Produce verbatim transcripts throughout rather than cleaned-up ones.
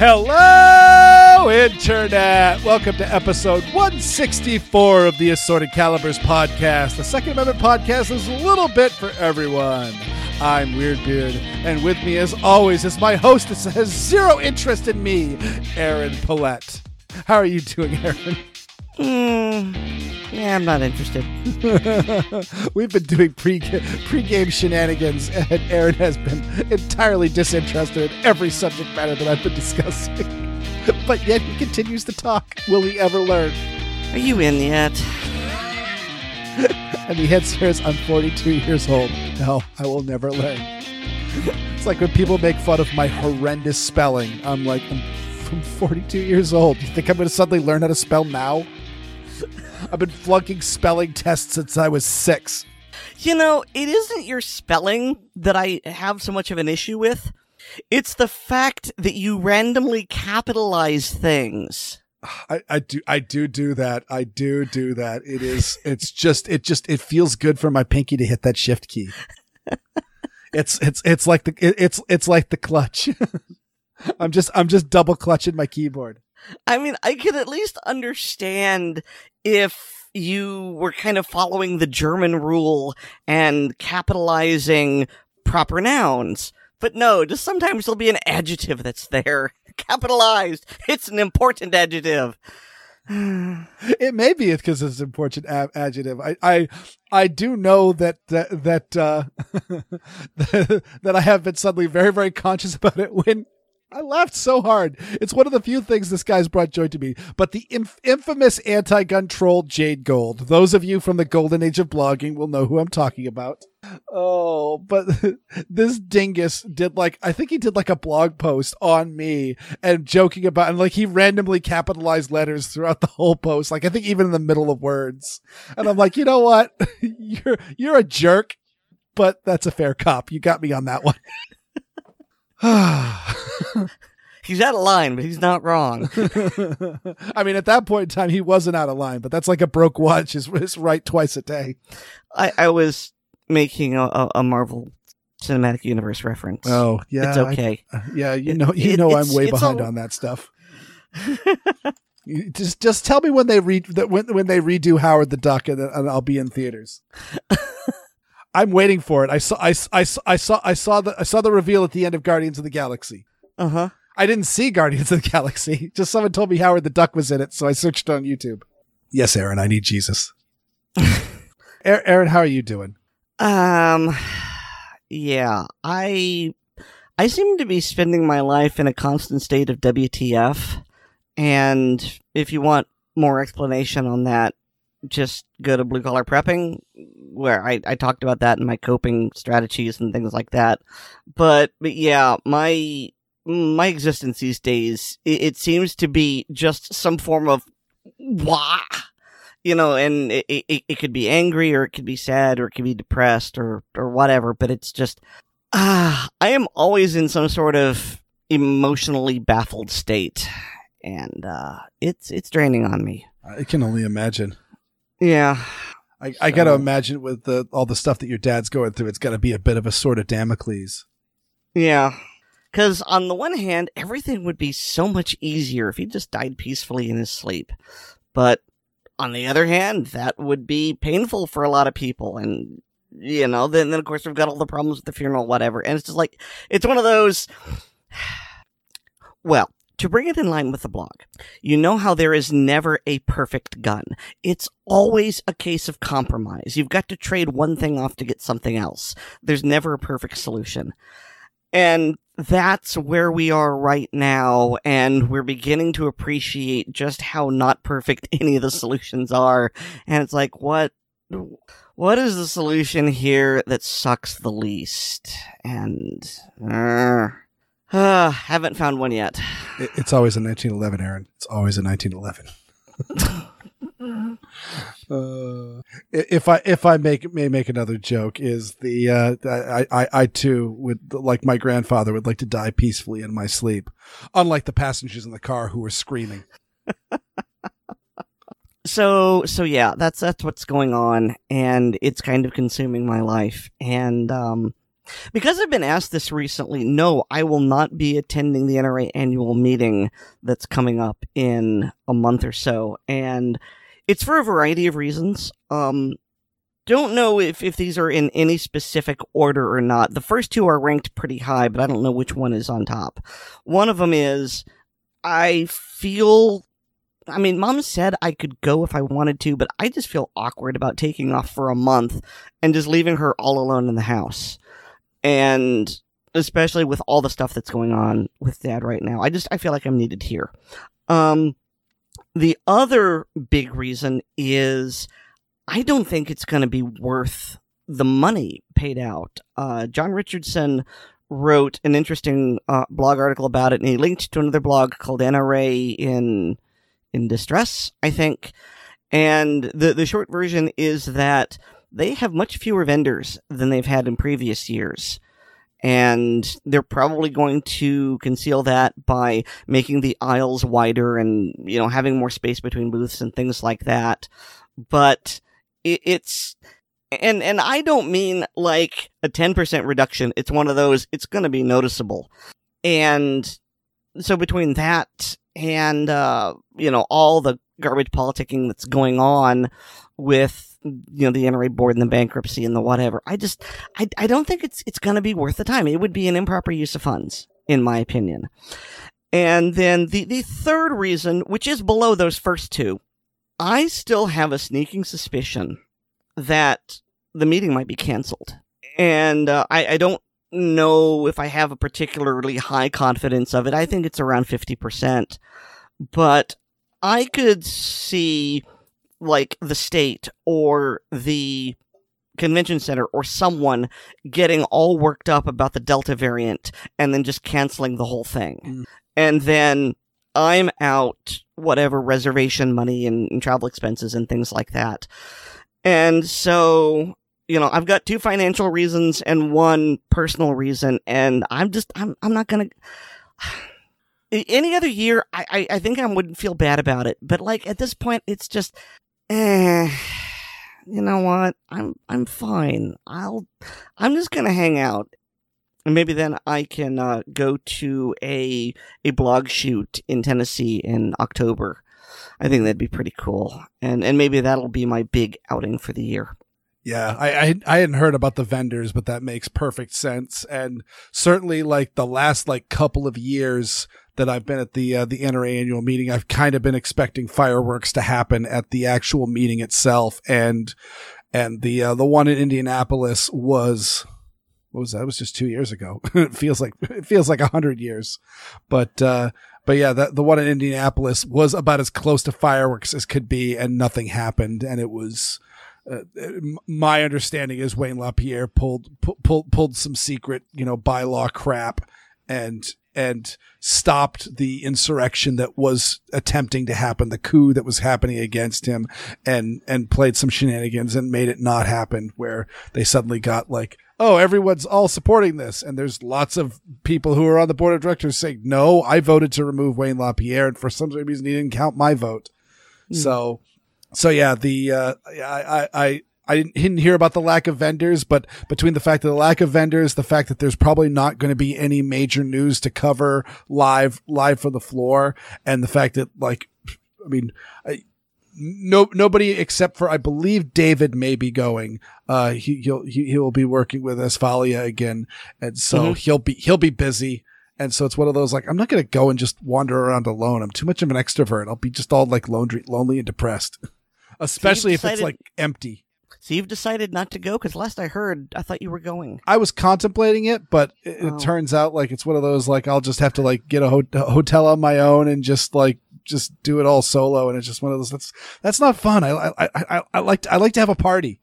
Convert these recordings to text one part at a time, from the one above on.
Hello, Internet! Welcome to episode one sixty-four of the Assorted Calibers podcast. The Second Amendment podcast is a little bit for everyone. I'm Weirdbeard, and with me, as always, is my hostess that has zero interest in me, Aaron Paulette. How are you doing, Aaron? Mm, yeah, I'm not interested. We've been doing pre pre-game shenanigans, and Aaron has been entirely disinterested in every subject matter that I've been discussing. But yet he continues to talk. Will he ever learn? Are you in yet? And the answer is, I'm forty-two years old. No, I will never learn. It's like when people make fun of my horrendous spelling. I'm like, I'm, I'm forty-two years old. You think I'm going to suddenly learn how to spell now? I've been flunking spelling tests since I was six. You know, it isn't your spelling that I have so much of an issue with. It's the fact that you randomly capitalize things. I, I do I do do that. I do do that. It is it's just it just it feels good for my pinky to hit that shift key. It's it's it's like the it, it's it's like the clutch. I'm just I'm just double clutching my keyboard. I mean, I could at least understand if you were kind of following the German rule and capitalizing proper nouns. But no, just sometimes there'll be an adjective that's there. Capitalized. It's an important adjective. It may be it's because it's an important a- adjective. I, I I do know that that that, uh, that I have been suddenly very, very conscious about it when I laughed so hard. It's one of the few things this guy's brought joy to me. But the inf- infamous anti-gun troll Jade Gold. Those of you from the golden age of blogging will know who I'm talking about. Oh, but this dingus did like, I think he did like a blog post on me and joking about, and like he randomly capitalized letters throughout the whole post. Like I think even in the middle of words. And I'm like, you know what? You're, you're a jerk, but that's a fair cop. You got me on that one. He's out of line, but he's not wrong. I mean, at that point in time, he wasn't out of line, but that's like a broke watch is, is right twice a day. I, I was making a, a Marvel Cinematic Universe reference. Oh, yeah. It's okay. I, uh, yeah, you know, you it, know, I'm way behind a... on that stuff. you just, just tell me when they read that when when they redo Howard the Duck, and, and I'll be in theaters. I'm waiting for it. I saw, I, I, I saw, I saw the, I saw the reveal at the end of Guardians of the Galaxy. Uh huh. I didn't see Guardians of the Galaxy. Just someone told me Howard the Duck was in it, so I searched on YouTube. Yes, Aaron, I need Jesus. Aaron, how are you doing? Um, yeah, I, I seem to be spending my life in a constant state of W T F. And if you want more explanation on that, just go to Blue Collar Prepping, where I, I talked about that in my coping strategies and things like that. But, but yeah, my my existence these days, it, it seems to be just some form of wah, you know, and it, it it could be angry, or it could be sad, or it could be depressed, or or whatever. But it's just ah, I am always in some sort of emotionally baffled state, and uh, it's it's draining on me. I can only imagine. Yeah. I, I so. got to imagine with the, all the stuff that your dad's going through, it's got to be a bit of a sword of Damocles. Yeah. Because on the one hand, everything would be so much easier if he just died peacefully in his sleep. But on the other hand, that would be painful for a lot of people. And, you know, then, then of course, we've got all the problems with the funeral, whatever. And it's just like, it's one of those, well, to bring it in line with the blog, you know how there is never a perfect gun. It's always a case of compromise. You've got to trade one thing off to get something else. There's never a perfect solution. And that's where we are right now, and we're beginning to appreciate just how not perfect any of the solutions are. And it's like, what, what is the solution here that sucks the least? And, uh, Uh, haven't found one yet. It's always a nineteen eleven, Aaron. It's always a nineteen eleven. uh, if I if I make may make another joke, is the uh, I, I I too would, like my grandfather, would like to die peacefully in my sleep, unlike the passengers in the car who were screaming. So so yeah, that's that's what's going on, and it's kind of consuming my life. And um, Because I've been asked this recently, no, I will not be attending the N R A annual meeting that's coming up in a month or so. And it's for a variety of reasons. Um, don't know if, if these are in any specific order or not. The first two are ranked pretty high, but I don't know which one is on top. One of them is, I feel, I mean, Mom said I could go if I wanted to, but I just feel awkward about taking off for a month and just leaving her all alone in the house. And especially with all the stuff that's going on with Dad right now, I just, I feel like I'm needed here. Um, the other big reason is I don't think it's going to be worth the money paid out. Uh, John Richardson wrote an interesting uh, blog article about it, and he linked to another blog called N R A in in Distress, I think. And the the short version is that they have much fewer vendors than they've had in previous years. And they're probably going to conceal that by making the aisles wider and, you know, having more space between booths and things like that. But it, it's, and, and I don't mean like a ten percent reduction. It's one of those, it's going to be noticeable. And so between that and, uh, you know, all the garbage politicking that's going on with, you know, the N R A board and the bankruptcy and the whatever, I just, I, I don't think it's, it's going to be worth the time. It would be an improper use of funds, in my opinion. And then the, the third reason, which is below those first two, I still have a sneaking suspicion that the meeting might be canceled. And uh, I, I don't know if I have a particularly high confidence of it. I think it's around fifty percent. But I could see, like, the state or the convention center or someone getting all worked up about the Delta variant and then just canceling the whole thing. Mm. And then I'm out whatever reservation money and, and travel expenses and things like that. And so, you know, I've got two financial reasons and one personal reason, and I'm just, I'm, I'm not gonna, any other year, I, I, I think I wouldn't feel bad about it. But like at this point, it's just, eh, you know what? I'm, I'm fine. I'll, I'm just gonna hang out. And maybe then I can uh, go to a a blog shoot in Tennessee in October. I think that'd be pretty cool. And and maybe that'll be my big outing for the year. Yeah, I, I I hadn't heard about the vendors, but that makes perfect sense. And certainly, like the last like couple of years that I've been at the uh, the N R A annual meeting, I've kind of been expecting fireworks to happen at the actual meeting itself. And and the uh, the one in Indianapolis was. What was that? It was just two years ago. It feels like it feels like a hundred years, but uh, but yeah, the the one in Indianapolis was about as close to fireworks as could be, and nothing happened. And it was uh, my understanding is Wayne LaPierre pulled pulled pulled some secret, you know, bylaw crap and and stopped the insurrection that was attempting to happen, the coup that was happening against him, and and played some shenanigans and made it not happen, where they suddenly got like, oh, everyone's all supporting this. And there's lots of people who are on the board of directors saying, no, I voted to remove Wayne LaPierre, and for some reason he didn't count my vote. Mm. So, so yeah, the, uh, I, I, I didn't hear about the lack of vendors, but between the fact that the lack of vendors, the fact that there's probably not going to be any major news to cover live, live for the floor, and the fact that, like, I mean, I, No, nobody except for, I believe, David may be going. Uh, he, he'll, he, he will be working with Asfalia again. And so mm-hmm. he'll be, he'll be busy. And so it's one of those, like, I'm not going to go and just wander around alone. I'm too much of an extrovert. I'll be just all like lonely, lonely and depressed, especially so if it's like empty. So you've decided not to go? Because last I heard, I thought you were going. I was contemplating it, but it, oh. it turns out like it's one of those, like, I'll just have to like get a, ho- a hotel on my own and just like, just do it all solo. And it's just one of those, that's, that's not fun. I, I, I, I like, to, I like to have a party.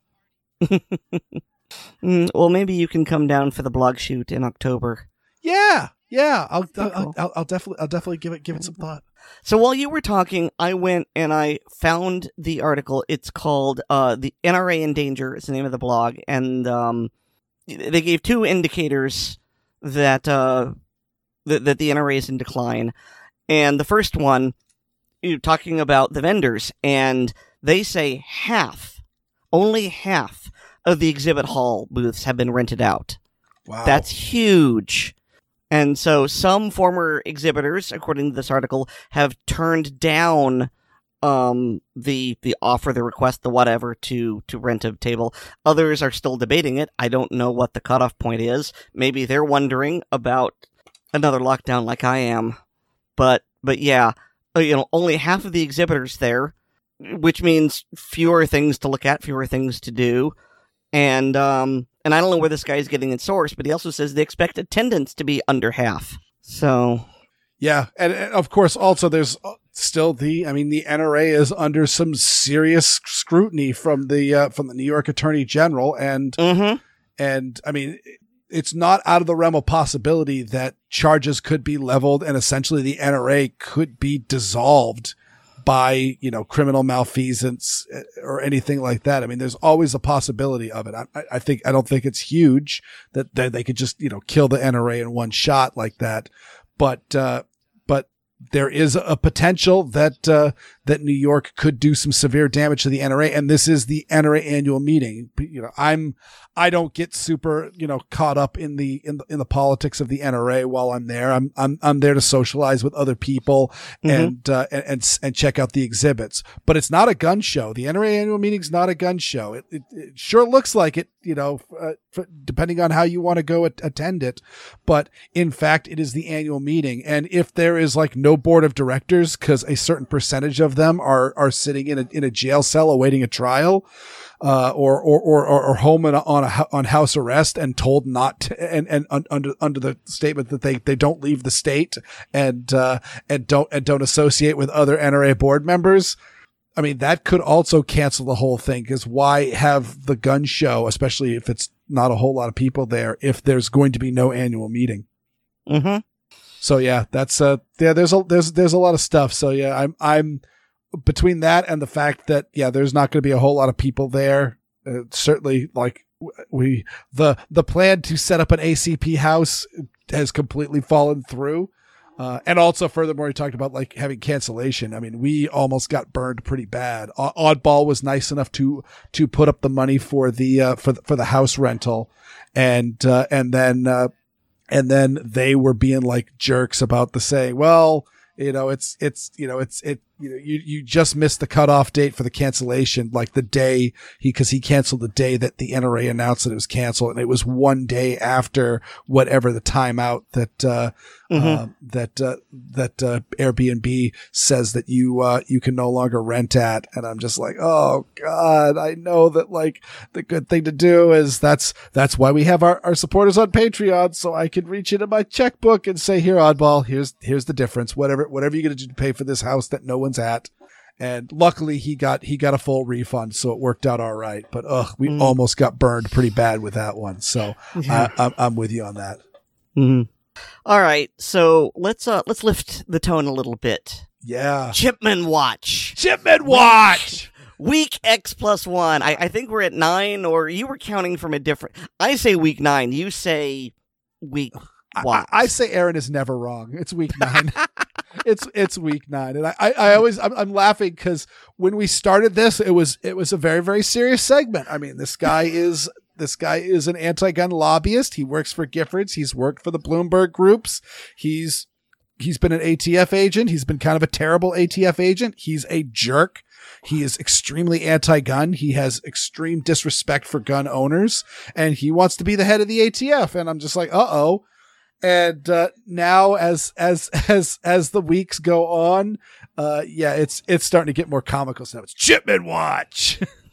mm, well, maybe you can come down for the blog shoot in October. Yeah. Yeah. I'll, I'll, cool. I'll, I'll definitely, I'll definitely give it, give it some thought. So while you were talking, I went and I found the article. It's called, uh, the N R A in Danger. It's the name of the blog. And, um, they gave two indicators that, uh, that, that the N R A is in decline. And the first one, you're talking about the vendors, and they say half, only half of the exhibit hall booths have been rented out. Wow. That's huge. And so some former exhibitors, according to this article, have turned down um, the the offer, the request, the whatever to, to rent a table. Others are still debating it. I don't know what the cutoff point is. Maybe they're wondering about another lockdown like I am. But but yeah, you know, only half of the exhibitors there, which means fewer things to look at, fewer things to do. And um, and I don't know where this guy is getting its source, but he also says they expect attendance to be under half. So, yeah, and, and of course, also there's still the, I mean, the N R A is under some serious scrutiny from the uh, from the New York Attorney General, and mm-hmm. and I mean, it's not out of the realm of possibility that charges could be leveled, and essentially the N R A could be dissolved by, you know, criminal malfeasance or anything like that. I mean, there's always a possibility of it. I, I think, I don't think it's huge that, that they could just, you know, kill the N R A in one shot like that. But, uh, but there is a potential that, uh, that New York could do some severe damage to the N R A. And this is the N R A annual meeting. You know, I'm, I don't get super, you know, caught up in the, in the, in the politics of the N R A while I'm there. I'm, I'm, I'm there to socialize with other people mm-hmm. and, uh, and, and, and check out the exhibits, but it's not a gun show. The N R A annual meeting is not a gun show. It, it, it sure looks like it, you know, uh, for, depending on how you want to go at, attend it. But in fact, it is the annual meeting. And if there is like no board of directors, cause a certain percentage of them are, are sitting in a, in a jail cell awaiting a trial, uh, or, or, or, or home on a, on, a, on house arrest and told not to, and, and un, under, under the statement that they, they don't leave the state and, uh, and don't, and don't associate with other N R A board members. I mean, that could also cancel the whole thing, because why have the gun show, especially if it's not a whole lot of people there, if there's going to be no annual meeting? Mm-hmm. So yeah, that's, uh, yeah, there's a, there's, there's a lot of stuff. So yeah, I'm, I'm, between that and the fact that, yeah, there's not going to be a whole lot of people there. Uh, certainly, like we, the, the plan to set up an A C P house has completely fallen through. Uh, and also furthermore, he talked about like having cancellation. I mean, we almost got burned pretty bad. O- Oddball was nice enough to, to put up the money for the, uh, for the, for the house rental. And, uh, and then, uh, and then they were being like jerks about the saying, well, you know, it's, it's, you know, it's, it, you know, you, you just missed the cutoff date for the cancellation, like the day he, cause he canceled the day that the N R A announced that it was canceled. And it was one day after whatever the timeout that, uh, mm-hmm. uh that, uh, that, uh, Airbnb says that you, uh, you can no longer rent at. And I'm just like, oh God, I know that like the good thing to do is that's, that's why we have our, our supporters on Patreon. So I can reach into my checkbook and say, here, Oddball, here's, here's the difference. Whatever, whatever you're going to do to pay for this house that no one at. And luckily he got, he got a full refund. So it worked out all right. But ugh, we mm. almost got burned pretty bad with that one. So yeah. I, I'm, I'm with you on that. Mm-hmm. All right. So let's, uh, let's lift the tone a little bit. Yeah. Chipman Watch. Chipman Watch. Week, week X plus one. I, I think we're at nine, or you were counting from a different, I say week nine. You say week watch. I, I say Aaron is never wrong. It's week nine. It's it's week nine, and I I, I always I'm, I'm laughing because when we started this, it was it was a very very serious segment. I mean, this guy is this guy is an anti-gun lobbyist. He works for Giffords. He's worked for the Bloomberg groups. He's he's been an A T F agent. He's been kind of a terrible A T F agent. He's a jerk. He is extremely anti-gun. He has extreme disrespect for gun owners, and he wants to be the head of the A T F. And I'm just like, uh oh. And, uh, now as, as, as, as the weeks go on, uh, yeah, it's, it's starting to get more comical stuff. It's Chipman Watch.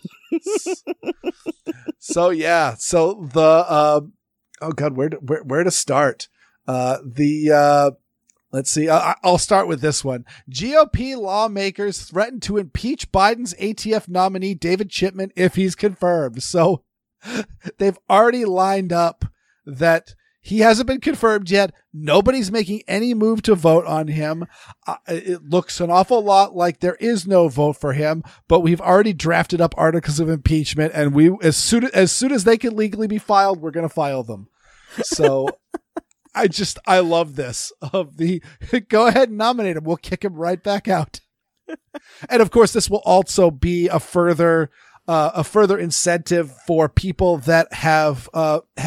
So yeah. So the, um, oh God, where, to, where, where to start? Uh, the, uh, let's see. I, I'll start with this one. G O P lawmakers threaten to impeach Biden's A T F nominee, David Chipman, if he's confirmed. So they've already lined up that he hasn't been confirmed yet. Nobody's making any move to vote on him. Uh, it looks an awful lot like there is no vote for him, but we've already drafted up articles of impeachment, and we, as soon as soon as they can legally be filed, we're going to file them. So I just, I love this of the, go ahead and nominate him. We'll kick him right back out. And of course, this will also be a further, uh, a further incentive for people that have, uh, have,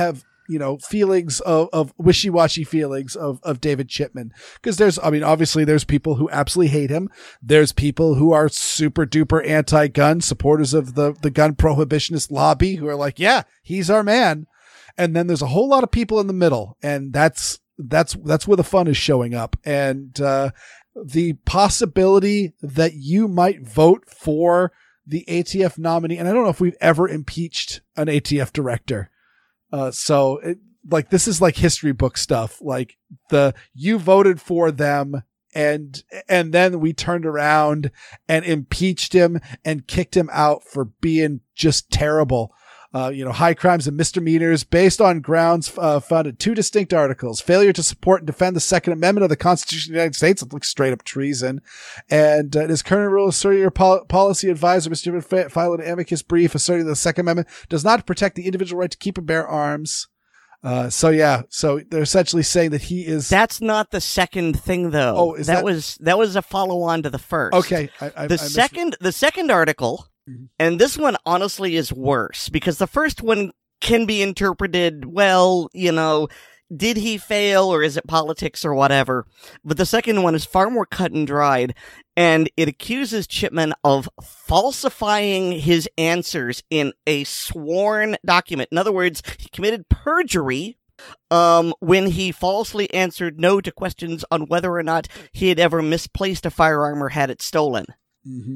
you know, feelings of, of wishy-washy feelings of, of David Chipman. Because there's, I mean, obviously there's people who absolutely hate him. There's people who are super duper anti-gun, supporters of the, the gun prohibitionist lobby, who are like, yeah, he's our man. And then there's a whole lot of people in the middle. And that's, that's, that's where the fun is showing up. And, uh, the possibility that you might vote for the A T F nominee, and I don't know if we've ever impeached an A T F director. Uh, so it, like, this is like history book stuff. Like the, you voted for them and, and then we turned around and impeached him and kicked him out for being just terrible. Uh, you know, high crimes and misdemeanors based on grounds uh, found in two distinct articles: failure to support and defend the Second Amendment of the Constitution of the United States. It looks straight up treason. And uh, his current rule asserting your pol- policy advisor, Mister Chipman, filed an amicus brief asserting the Second Amendment does not protect the individual right to keep and bear arms. Uh, so yeah, so they're essentially saying that he is. That's not the second thing, though. Oh, is that, that was that was a follow on to the first. Okay, I, I, the I second the second article. And this one honestly is worse because the first one can be interpreted, well, you know, did he fail or is it politics or whatever? But the second one is far more cut and dried, and it accuses Chipman of falsifying his answers in a sworn document. In other words, he committed perjury um, when he falsely answered no to questions on whether or not he had ever misplaced a firearm or had it stolen. Mm-hmm.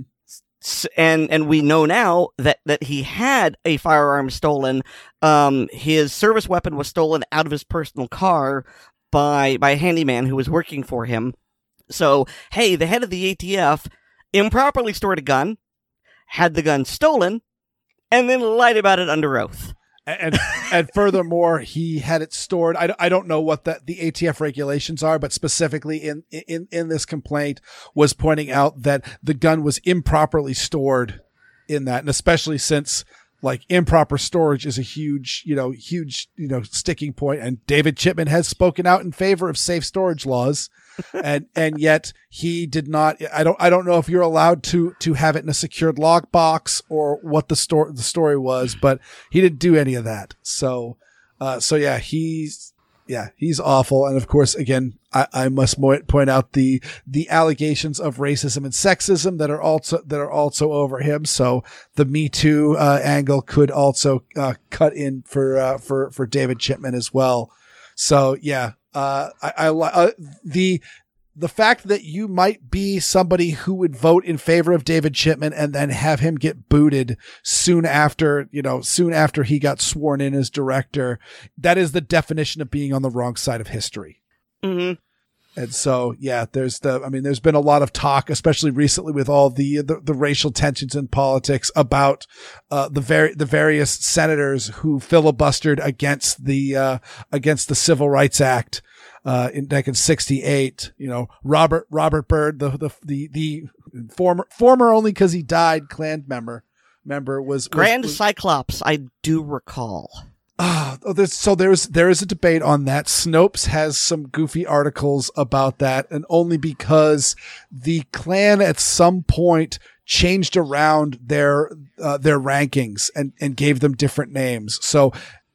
And and we know now that, that he had a firearm stolen. Um, his service weapon was stolen out of his personal car by by a handyman who was working for him. So, hey, the head of the A T F improperly stored a gun, had the gun stolen, and then lied about it under oath. And and furthermore, he had it stored. I, I don't know what the, the A T F regulations are, but specifically in, in, in this complaint was pointing out that the gun was improperly stored in that. And especially since like improper storage is a huge, you know, huge, you know, sticking point. And David Chipman has spoken out in favor of safe storage laws. and, and yet he did not, I don't, I don't know if you're allowed to, to have it in a secured lockbox or what the story, the story was, but he didn't do any of that. So, uh, so yeah, he's, yeah, he's awful. And of course, again, I, I must mo- point out the, the allegations of racism and sexism that are also, that are also over him. So the Me Too, uh, angle could also, uh, cut in for, uh, for, for David Chipman as well. So yeah. Uh, I, I, uh, the, the fact that you might be somebody who would vote in favor of David Chipman and then have him get booted soon after, you know, soon after he got sworn in as director, that is the definition of being on the wrong side of history. Mm-hmm. And so, yeah, there's the, I mean, there's been a lot of talk, especially recently with all the, the, the racial tensions in politics about, uh, the very, the various senators who filibustered against the, uh, against the Civil Rights Act, uh, in back in sixty-eight, you know, Robert, Robert Byrd, the, the, the, the former, former only cause he died Klan member, member was, was Grand was, Cyclops. I do recall. Ah, oh, there's, so there's, there is a debate on that. Snopes has some goofy articles about that, and only because the Klan at some point changed around their, uh, their rankings and, and gave them different names. So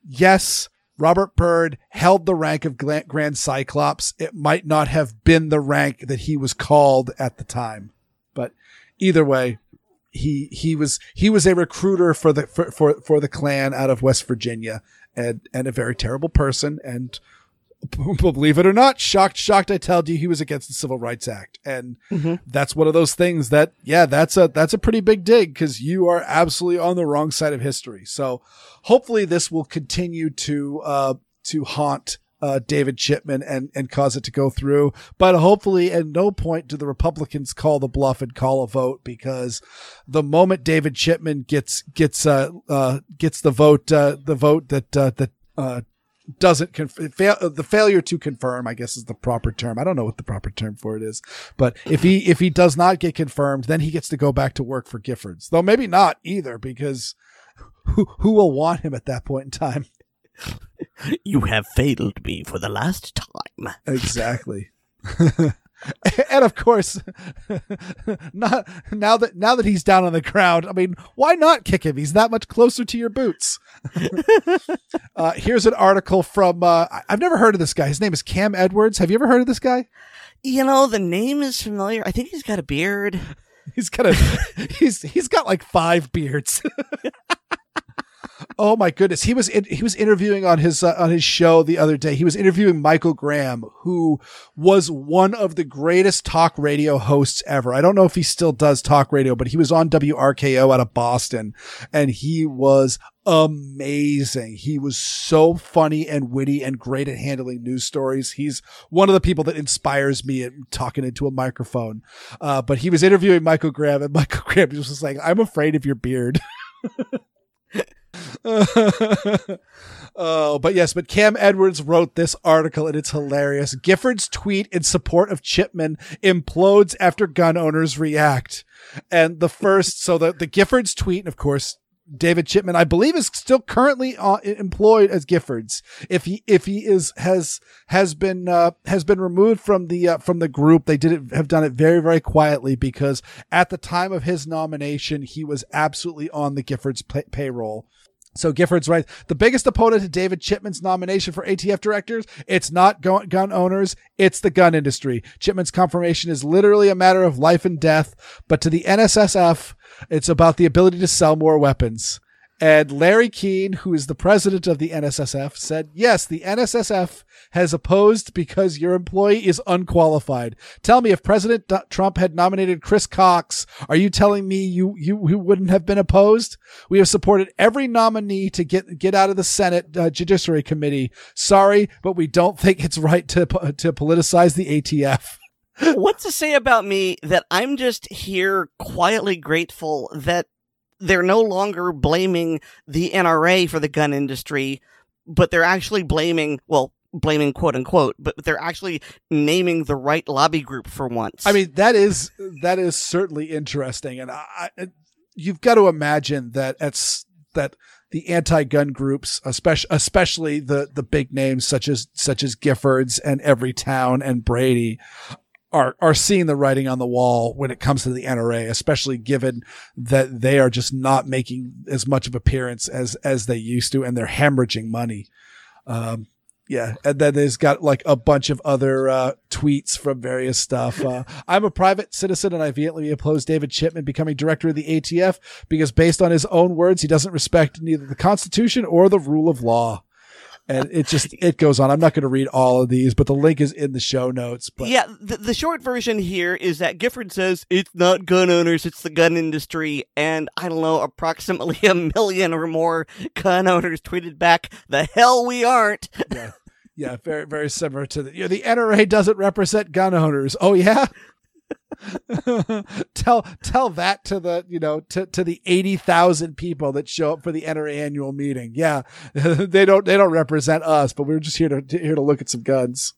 yes, Robert Byrd held the rank of Grand Cyclops. It might not have been the rank that he was called at the time, but either way, he, he was, he was a recruiter for the, for, for, for the Klan out of West Virginia, and, and a very terrible person. And believe it or not, shocked, shocked, I tell you, he was against the Civil Rights Act. And mm-hmm. that's one of those things that, yeah, that's a, that's a pretty big dig, because you are absolutely on the wrong side of history. So hopefully this will continue to, uh, to haunt, uh, David Chipman and, and cause it to go through. But hopefully at no point do the Republicans call the bluff and call a vote, because the moment David Chipman gets, gets, uh, uh, gets the vote, uh, the vote that, uh, that, uh, doesn't conf- fail, the failure to confirm, I guess is the proper term. I don't know what the proper term for it is, but if he, if he does not get confirmed, then he gets to go back to work for Giffords, though maybe not either, because who, who will want him at that point in time? You have failed me for the last time. Exactly. And of course, not now that now that he's down on the ground, I mean, why not kick him? He's that much closer to your boots. uh, here's an article from uh, I've never heard of this guy. His name is Cam Edwards. Have you ever heard of this guy? You know, the name is familiar. I think he's got a beard. He's got a he's he's got like five beards. Oh my goodness. He was in, he was interviewing on his uh, on his show the other day. He was interviewing Michael Graham, who was one of the greatest talk radio hosts ever. I don't know if he still does talk radio, but he was on W R K O out of Boston, and he was amazing. He was so funny and witty and great at handling news stories. He's one of the people that inspires me at talking into a microphone. Uh, but he was interviewing Michael Graham, and Michael Graham was just like, "I'm afraid of your beard." Oh, but yes, but Cam Edwards wrote this article and it's hilarious. Gifford's tweet in support of Chipman implodes after gun owners react. And the first, so the, the Gifford's tweet, and of course, David Chipman, I believe, is still currently uh, employed as Giffords. If he, if he is, has, has been, uh, has been removed from the, uh, from the group, they did it, have done it very, very quietly because at the time of his nomination, he was absolutely on the Giffords pay- payroll. So Giffords writes, the biggest opponent to David Chipman's nomination for A T F directors, it's not gun, gun owners, it's the gun industry. Chipman's confirmation is literally a matter of life and death, but to the N S S F, it's about the ability to sell more weapons. And Larry Keane, who is the president of the N S S F, said, yes, the N S S F has opposed because your employee is unqualified. Tell me, if President D- Trump had nominated Chris Cox, are you telling me you, you, you wouldn't have been opposed? We have supported every nominee to get, get out of the Senate uh, Judiciary Committee. Sorry, but we don't think it's right to, to politicize the A T F. What's to say about me that I'm just here quietly grateful that they're no longer blaming the N R A for the gun industry, but they're actually blaming, well, blaming quote unquote, but they're actually naming the right lobby group for once. I mean, that is, that is certainly interesting. And I, I you've got to imagine that it's, that the anti-gun groups, especially, especially the, the big names such as, such as Giffords and Everytown and Brady, are are seeing the writing on the wall when it comes to the N R A, especially given that they are just not making as much of appearance as as they used to, and they're hemorrhaging money. Um, yeah, and then there's got like a bunch of other uh, tweets from various stuff. Uh, I'm a private citizen, and I vehemently oppose David Chipman becoming director of the A T F because, based on his own words, he doesn't respect neither the Constitution or the rule of law. And it just, it goes on. I'm not going to read all of these, but the link is in the show notes. But yeah, the, the short version here is that Gifford says it's not gun owners, it's the gun industry. And I don't know, approximately a million or more gun owners tweeted back, the hell we aren't. Yeah, yeah, very, very similar to the, you know, the N R A doesn't represent gun owners. Oh, yeah? tell tell that to the you know to, to the eighty thousand people that show up for the N R A annual meeting. Yeah, they don't they don't represent us, but we're just here to here to look at some guns.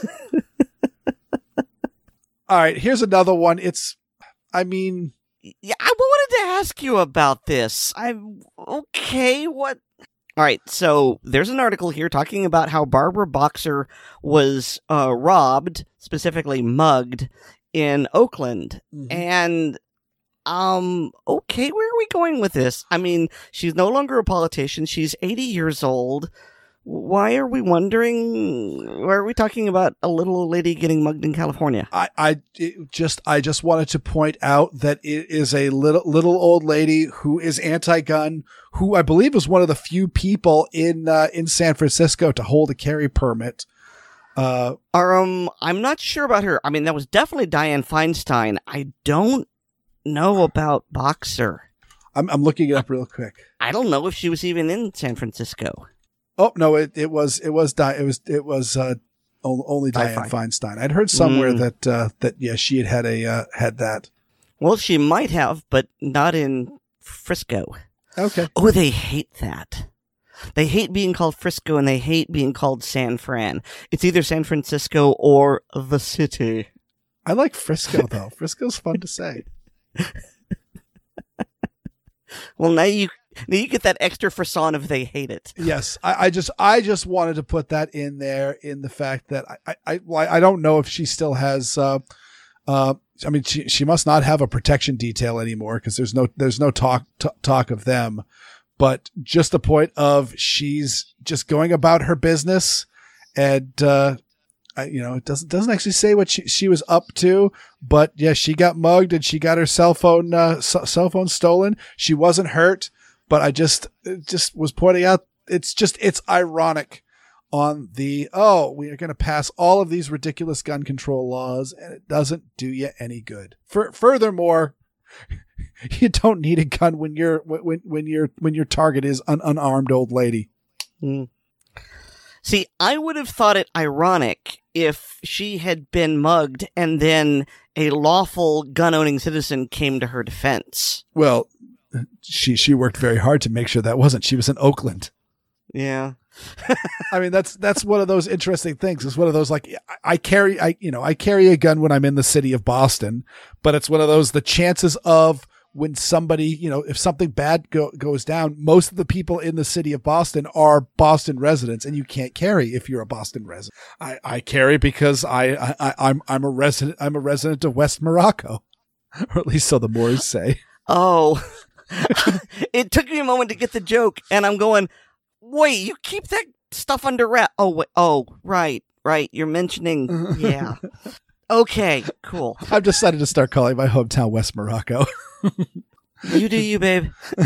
All right, here's another one. It's, I mean, yeah, I wanted to ask you about this. I'm okay. What? All right, so there's an article here talking about how Barbara Boxer was uh, robbed, specifically mugged, in Oakland. Mm-hmm. And, um, okay, where are we going with this? I mean, she's no longer a politician. She's eighty years old. Why are we wondering, why are we talking about a little old lady getting mugged in California? I, I just, I just wanted to point out that it is a little, little old lady who is anti-gun, who I believe was one of the few people in, uh, in San Francisco to hold a carry permit. Uh, um, I'm not sure about her. I mean, that was definitely Dianne Feinstein. I don't know about Boxer. I'm, I'm looking it up real quick. I don't know if she was even in San Francisco. Oh no! It, it was it was Di- it was it was uh, only Dianne Feinstein. I'd heard somewhere mm. that uh, that yeah she had had a uh, had that. Well, she might have, but not in Frisco. Okay. Oh, they hate that. They hate being called Frisco, and they hate being called San Fran. It's either San Francisco or the city. I like Frisco though. Frisco's fun to say. Well, now you Now you get that extra frisson if they hate it. Yes, I, I just I just wanted to put that in there in the fact that I I I, I don't know if she still has. Uh, uh, I mean, she she must not have a protection detail anymore because there's no there's no talk t- talk of them. But just the point of she's just going about her business, and uh, I, you know, it doesn't doesn't actually say what she she was up to. But yeah, she got mugged and she got her cell phone uh, cell phone stolen. She wasn't hurt. But I just just was pointing out it's just it's ironic on the oh we are going to pass all of these ridiculous gun control laws and it doesn't do you any good. For, furthermore, you don't need a gun when you're when when your when your target is an unarmed old lady. Mm. See, I would have thought it ironic if she had been mugged and then a lawful gun-owning citizen came to her defense. Well. She she worked very hard to make sure that wasn't. She was in Oakland. Yeah. I mean, that's that's one of those interesting things. It's one of those like I, I carry I you know I carry a gun when I'm in the city of Boston, but it's one of those the chances of when somebody you know if something bad go, goes down, most of the people in the city of Boston are Boston residents, and you can't carry if you're a Boston resident. I, I carry because I, I I'm I'm a resident I'm a resident of West Morocco, or at least so the Moors say. Oh. It took me a moment to get the joke, and I'm going, wait, you keep that stuff under wrap. Oh, wait, oh, right, right. You're mentioning, yeah. Okay, cool. I've decided to start calling my hometown West Morocco. You do you, babe.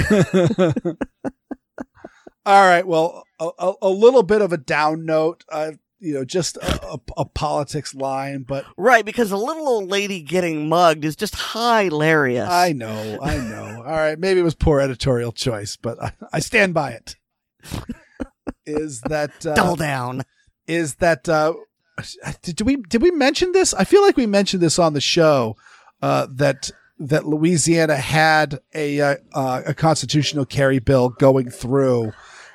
All right, well, a, a, a little bit of a down note. Uh, you know, just a, a, a politics line, but right, because a little old lady getting mugged is just hilarious. I know, I know. All right, maybe it was poor editorial choice, but I, I stand by it. Is that uh, double down? Is that uh, did we did we mention this? I feel like we mentioned this on the show uh, that that Louisiana had a uh, uh, a constitutional carry bill going through,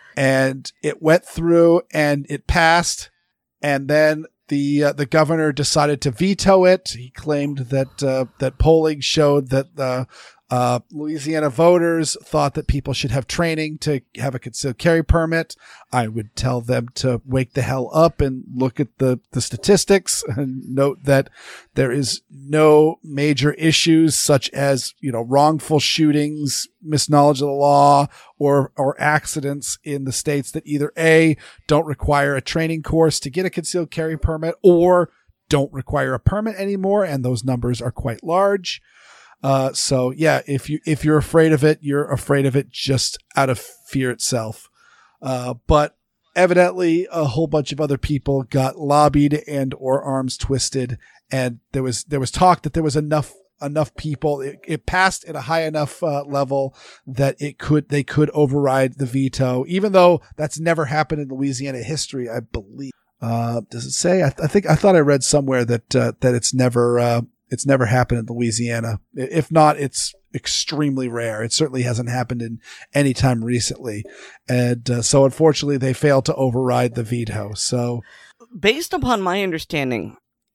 and it went through and it passed. And then the uh, the governor decided to veto it. He claimed that uh, that polling showed that the uh, Louisiana voters thought that people should have training to have a concealed carry permit. I would tell them to wake the hell up and look at the, the statistics and note that there is no major issues such as, you know, wrongful shootings, misknowledge of the law, or, or accidents in the states that either A, don't require a training course to get a concealed carry permit, or don't require a permit anymore. And those numbers are quite large. Uh, so yeah, if you, if you're afraid of it, you're afraid of it just out of fear itself. Uh, but evidently a whole bunch of other people got lobbied and or arms twisted. And there was, there was talk that there was enough, enough people. It, it passed at a high enough uh, level that it could, they could override the veto, even though that's never happened in Louisiana history, I believe. Uh, does it say? I, th- I think, I thought I read somewhere that, uh, that it's never, uh, It's never happened in Louisiana. If not, it's extremely rare. It certainly hasn't happened in any time recently. And uh, so unfortunately, they failed to override the veto. So based upon my understanding,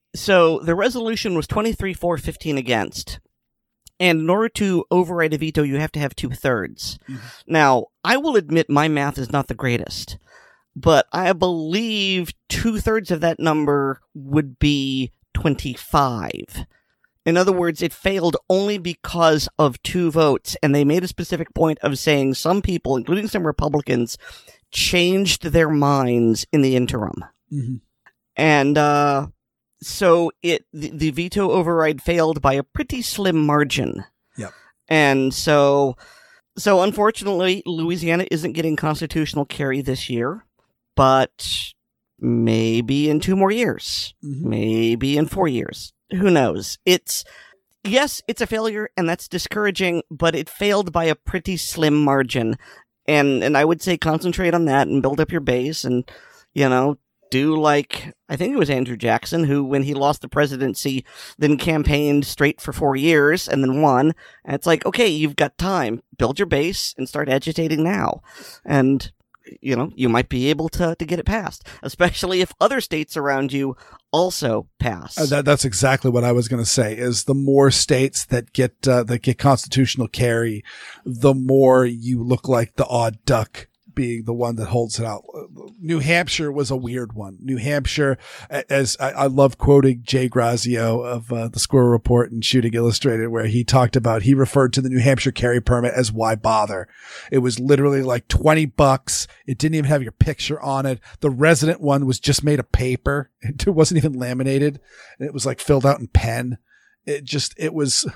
so the resolution was twenty-three four fifteen against. And in order to override a veto, you have to have two thirds. Mm-hmm. Now, I will admit my math is not the greatest, but I believe two thirds of that number would be twenty-five. In other words, it failed only because of two votes, and they made a specific point of saying some people, including some Republicans, changed their minds in the interim. Mm-hmm. And uh, so it the, the veto override failed by a pretty slim margin. Yep. And so, so unfortunately, Louisiana isn't getting constitutional carry this year, but maybe in two more years, mm-hmm. maybe in four years. Who knows? It's, yes, it's a failure, and that's discouraging, but it failed by a pretty slim margin. And and I would say concentrate on that and build up your base and, you know, do like, I think it was Andrew Jackson, who, when he lost the presidency, then campaigned straight for four years and then won. And it's like, okay, you've got time. Build your base and start agitating now. And you know, you might be able to, to get it passed, especially if other states around you also pass. Uh, that, that's exactly what I was going to say, is the more states that get, uh, that get constitutional carry, the more you look like the odd duck being the one that holds it out. New Hampshire was a weird one. New Hampshire, as I, I love quoting Jay Grazio of uh, the Squirrel Report and Shooting Illustrated, where he talked about, he referred to the New Hampshire carry permit as why bother. It was literally like twenty bucks. It didn't even have your picture on it. The resident one was just made of paper. It wasn't even laminated. It was like filled out in pen. It just, it was,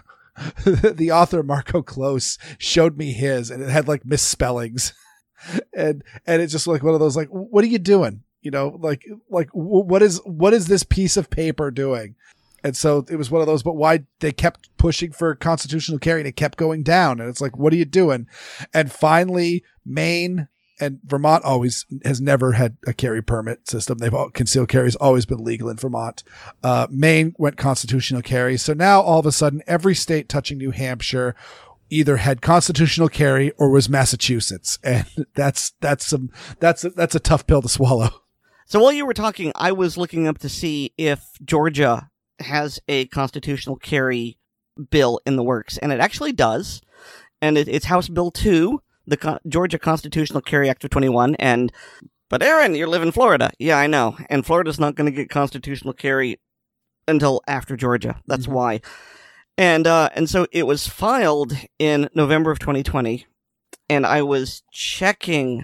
the author Marco Close showed me his, and it had like misspellings. And, and it's just like one of those, like, what are you doing? You know, like, like what is, what is this piece of paper doing? And so it was one of those, but why they kept pushing for constitutional carry and it kept going down. And it's like, what are you doing? And finally, Maine and Vermont always has never had a carry permit system. They've all, concealed carry has always been legal in Vermont. Uh, Maine went constitutional carry. So now all of a sudden, every state touching New Hampshire either had constitutional carry or was Massachusetts. And that's, that's some, that's, a, that's a tough pill to swallow. So while you were talking, I was looking up to see if Georgia has a constitutional carry bill in the works, and it actually does. And it, it's House Bill two, the Con- Georgia Constitutional Carry Act of twenty-one. And, but Aaron, you live in Florida. Yeah, I know. And Florida's not going to get constitutional carry until after Georgia. That's mm-hmm. why. And uh, and so it was filed in November of twenty twenty, and I was checking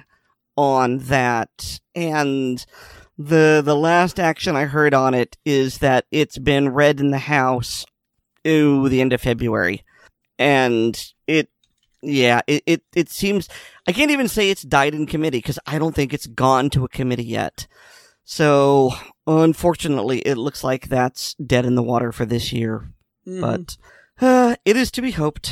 on that, and the the last action I heard on it is that it's been read in the House, ooh, the end of February, and it, yeah, it, it, it seems, I can't even say it's died in committee, because I don't think it's gone to a committee yet. So, unfortunately, it looks like that's dead in the water for this year. Mm. But uh, it is to be hoped.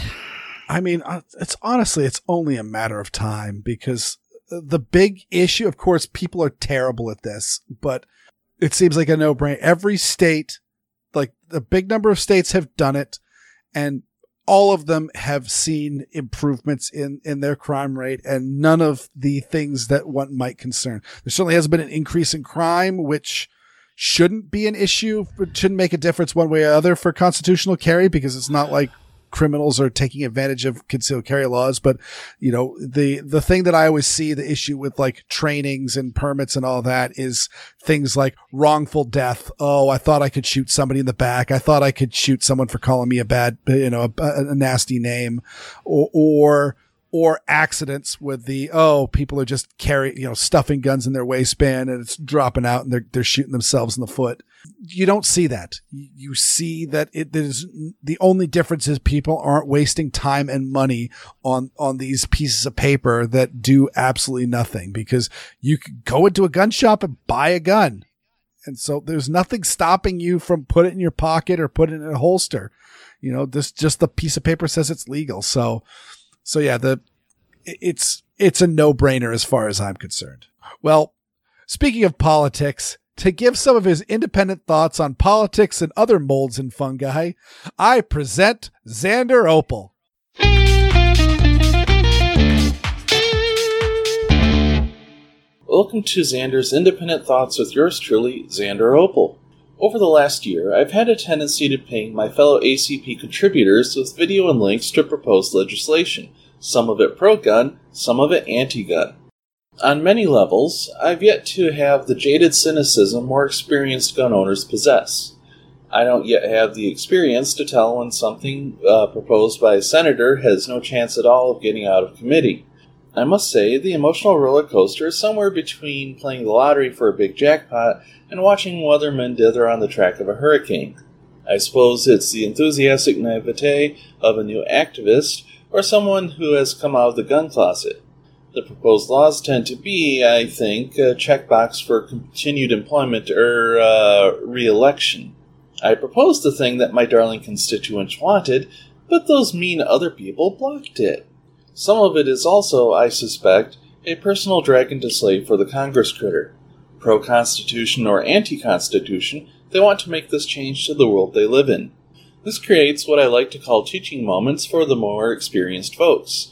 I mean, it's honestly, it's only a matter of time, because the big issue, of course, people are terrible at this, but it seems like a no-brainer. Every state, like a big number of states have done it, and all of them have seen improvements in, in their crime rate, and none of the things that one might concern. There certainly hasn't been an increase in crime, which shouldn't be an issue. It shouldn't make a difference one way or other for constitutional carry, because it's not like criminals are taking advantage of concealed carry laws. But, you know, the, the thing that I always see the issue with, like, trainings and permits and all that, is things like wrongful death. Oh, I thought I could shoot somebody in the back. I thought I could shoot someone for calling me a bad, you know, a, a nasty name, or, or, or accidents with the, oh, people are just carrying, you know, stuffing guns in their waistband and it's dropping out and they're, they're shooting themselves in the foot. You don't see that. You see that it is, the only difference is people aren't wasting time and money on, on these pieces of paper that do absolutely nothing, because you could go into a gun shop and buy a gun. And so there's nothing stopping you from put it in your pocket or put it in a holster. You know, this, just the piece of paper says it's legal. So, So yeah, the it's it's a no-brainer as far as I'm concerned. Well, speaking of politics, to give some of his independent thoughts on politics and other molds and fungi, I present Xander Opel. Welcome to Xander's Independent Thoughts with yours truly, Xander Opel. Over the last year, I've had a tendency to ping my fellow A C P contributors with video and links to proposed legislation, some of it pro-gun, some of it anti-gun. On many levels, I've yet to have the jaded cynicism more experienced gun owners possess. I don't yet have the experience to tell when something uh, proposed by a senator has no chance at all of getting out of committee. I must say, the emotional roller coaster is somewhere between playing the lottery for a big jackpot and watching weathermen dither on the track of a hurricane. I suppose it's the enthusiastic naivete of a new activist or someone who has come out of the gun closet. The proposed laws tend to be, I think, a checkbox for continued employment or uh, re-election. I proposed the thing that my darling constituents wanted, but those mean other people blocked it. Some of it is also, I suspect, a personal dragon to slay for the Congress critter. Pro-Constitution or anti-Constitution, they want to make this change to the world they live in. This creates what I like to call teaching moments for the more experienced folks.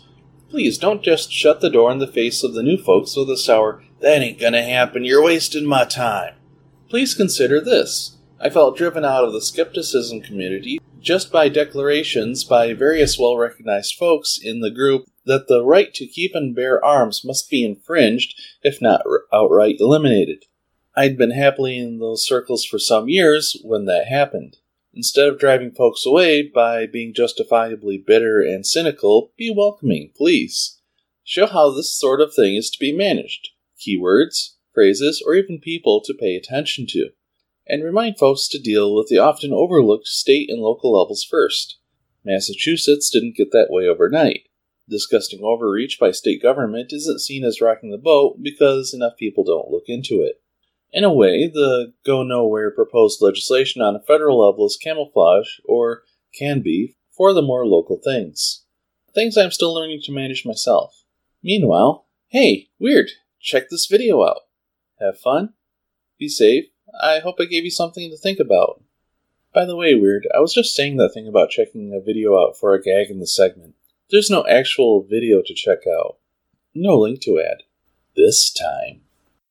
Please don't just shut the door in the face of the new folks with a sour, "That ain't gonna happen, you're wasting my time." Please consider this. I felt driven out of the skepticism community just by declarations by various well-recognized folks in the group that the right to keep and bear arms must be infringed, if not outright eliminated. I'd been happily in those circles for some years when that happened. Instead of driving folks away by being justifiably bitter and cynical, be welcoming, please. Show how this sort of thing is to be managed. Keywords, phrases, or even people to pay attention to. And remind folks to deal with the often overlooked state and local levels first. Massachusetts didn't get that way overnight. Disgusting overreach by state government isn't seen as rocking the boat because enough people don't look into it. In a way, the go-nowhere proposed legislation on a federal level is camouflage, or can be, for the more local things. Things I'm still learning to manage myself. Meanwhile, hey, weird, check this video out. Have fun? Be safe? I hope I gave you something to think about. By the way, Weird, I was just saying that thing about checking a video out for a gag in the segment. There's no actual video to check out. No link to add. This time.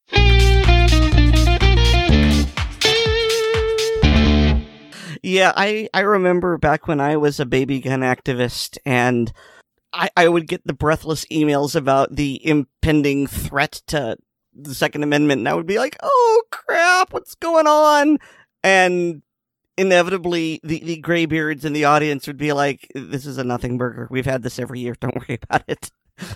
Yeah, I, I remember back when I was a baby gun activist, and I, I would get the breathless emails about the impending threat to the Second Amendment, and I would be like, oh crap, what's going on? And inevitably, the, the graybeards in the audience would be like, this is a nothing burger. We've had this every year. Don't worry about it.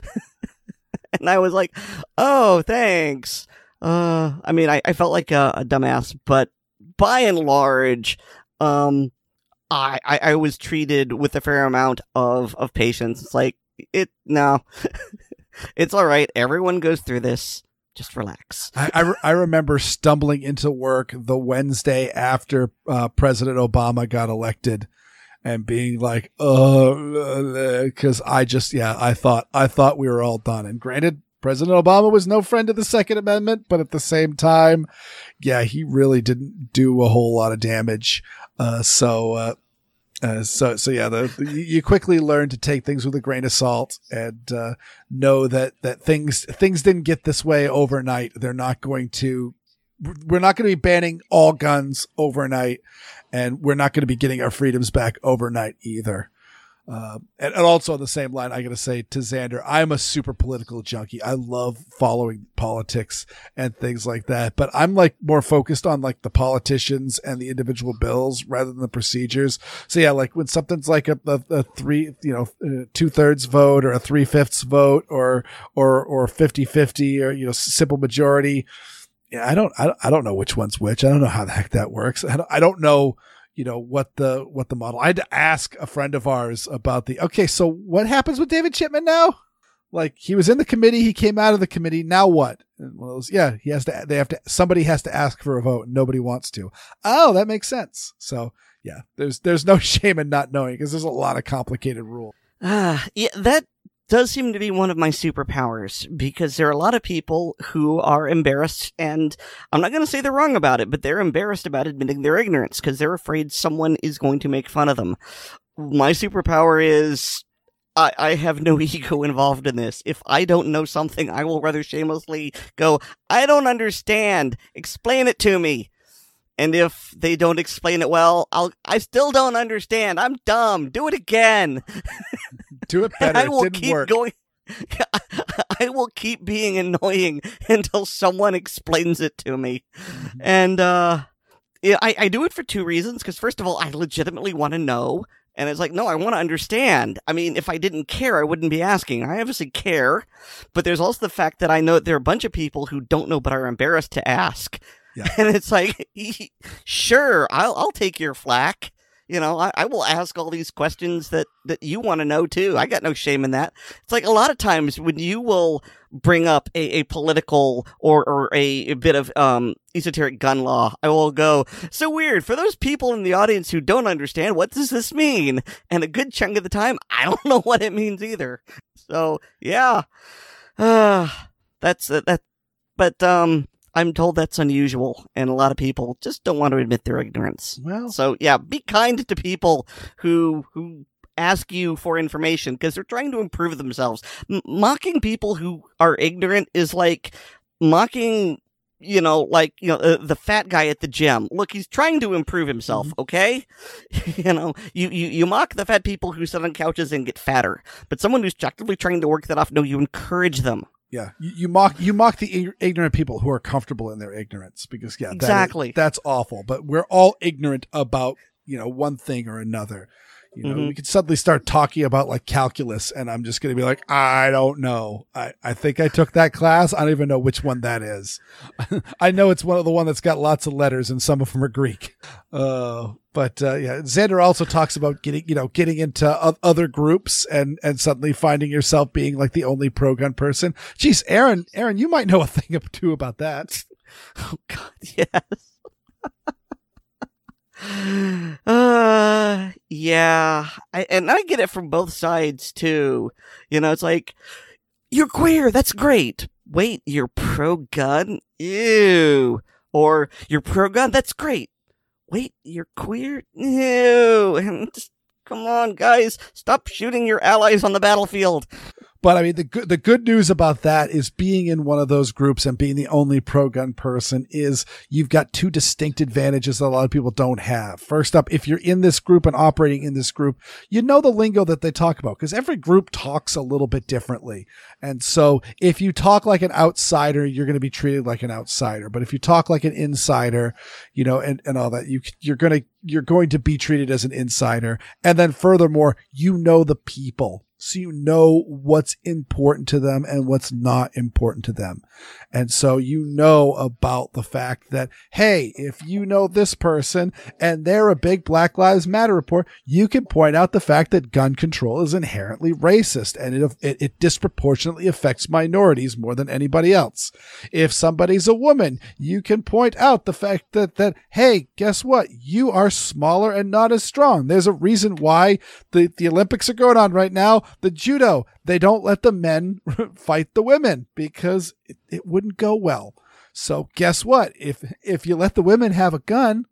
And I was like, oh, thanks. Uh, I mean, I, I felt like a, a dumbass, but by and large, um, I, I, I was treated with a fair amount of, of patience. It's like, it, no, it's all right. Everyone goes through this. Just relax. I, I, re- I remember stumbling into work the Wednesday after uh, President Obama got elected and being like, oh, because I just, yeah, I thought, I thought we were all done. And granted, President Obama was no friend of the Second Amendment, but at the same time, yeah, he really didn't do a whole lot of damage. Uh, so, uh, Uh, so, so yeah, the, the, you quickly learn to take things with a grain of salt and uh, know that, that things things didn't get this way overnight. They're not going to. We're not going to be banning all guns overnight, and we're not going to be getting our freedoms back overnight either. Uh, and, and also on the same line, I got to say to Xander, I'm a super political junkie. I love following politics and things like that, but I'm like more focused on like the politicians and the individual bills rather than the procedures. So yeah, like when something's like a, a, a three, you know, uh, two thirds vote or a three fifths vote or, or, or fifty fifty or, you know, simple majority. Yeah. I don't, I, I don't know which one's which. I don't know how the heck that works. I don't, I don't know. You know, what the, what the model, I had to ask a friend of ours about the, okay, so what happens with David Chipman now? Like he was in the committee, he came out of the committee. Now what? And one of those, yeah, he has to, they have to, somebody has to ask for a vote and nobody wants to. Oh, that makes sense. So yeah, there's, there's no shame in not knowing because there's a lot of complicated rules. Ah, uh, yeah, that does seem to be one of my superpowers because there are a lot of people who are embarrassed, and I'm not going to say they're wrong about it, but they're embarrassed about admitting their ignorance because they're afraid someone is going to make fun of them. My superpower is I, I have no ego involved in this. If I don't know something, I will rather shamelessly go, I don't understand. Explain it to me. And if they don't explain it well, I'll, I still don't understand. I'm dumb. Do it again. Do it better. I will it didn't keep work. going. I will keep being annoying until someone explains it to me. Mm-hmm. And uh, yeah, I, I do it for two reasons. Because first of all, I legitimately want to know. And it's like, no, I want to understand. I mean, if I didn't care, I wouldn't be asking. I obviously care. But there's also the fact that I know that there are a bunch of people who don't know but are embarrassed to ask. Yeah. And it's like, sure, I'll I'll take your flack. You know, I, I will ask all these questions that, that you want to know, too. I got no shame in that. It's like a lot of times when you will bring up a, a political or, or a, a bit of um, esoteric gun law, I will go, so weird. For those people in the audience who don't understand, what does this mean? And a good chunk of the time, I don't know what it means either. So, yeah. Uh, that's uh, that. But, um... I'm told that's unusual, and a lot of people just don't want to admit their ignorance. Well, so yeah, be kind to people who who ask you for information because they're trying to improve themselves. M- mocking people who are ignorant is like mocking, you know, like, you know, uh, the fat guy at the gym. Look, he's trying to improve himself, mm-hmm. okay? you know, you, you, you mock the fat people who sit on couches and get fatter. But someone who's actively trying to work that off, no, you encourage them. Yeah, you, you mock you mock the ig- ignorant people who are comfortable in their ignorance because, yeah, that exactly. is, that's awful. But we're all ignorant about, you know, one thing or another. You know, mm-hmm. we could suddenly start talking about like calculus, and I'm just going to be like, I don't know. I, I think I took that class. I don't even know which one that is. I know it's one of the one that's got lots of letters, and some of them are Greek. Uh, but uh, yeah, Xander also talks about getting, you know, getting into o- other groups and and suddenly finding yourself being like the only pro gun person. Geez, Aaron, Aaron, you might know a thing or two about that. Oh God, yes. Uh, yeah, I, and I get it from both sides too. You know, it's like, you're queer, that's great. Wait, you're pro-gun? Ew. Or, you're pro-gun, that's great. Wait, you're queer? Ew. And just, come on, guys, stop shooting your allies on the battlefield. But I mean, the good, the good news about that is being in one of those groups and being the only pro-gun person is you've got two distinct advantages that a lot of people don't have. First up, if you're in this group and operating in this group, you know the lingo that they talk about because every group talks a little bit differently. And so if you talk like an outsider, you're going to be treated like an outsider. But if you talk like an insider, you know, and, and all that, you, you're going to, you're going to be treated as an insider. And then furthermore, you know the people. So you know what's important to them and what's not important to them. And so you know about the fact that, hey, if you know this person and they're a big Black Lives Matter report, you can point out the fact that gun control is inherently racist and it, it, it disproportionately affects minorities more than anybody else. If somebody's a woman, you can point out the fact that, that, hey, guess what? You are smaller and not as strong. There's a reason why the, the Olympics are going on right now. The judo, they don't let the men fight the women because it, it wouldn't go well. So guess what? If if you let the women have a gun,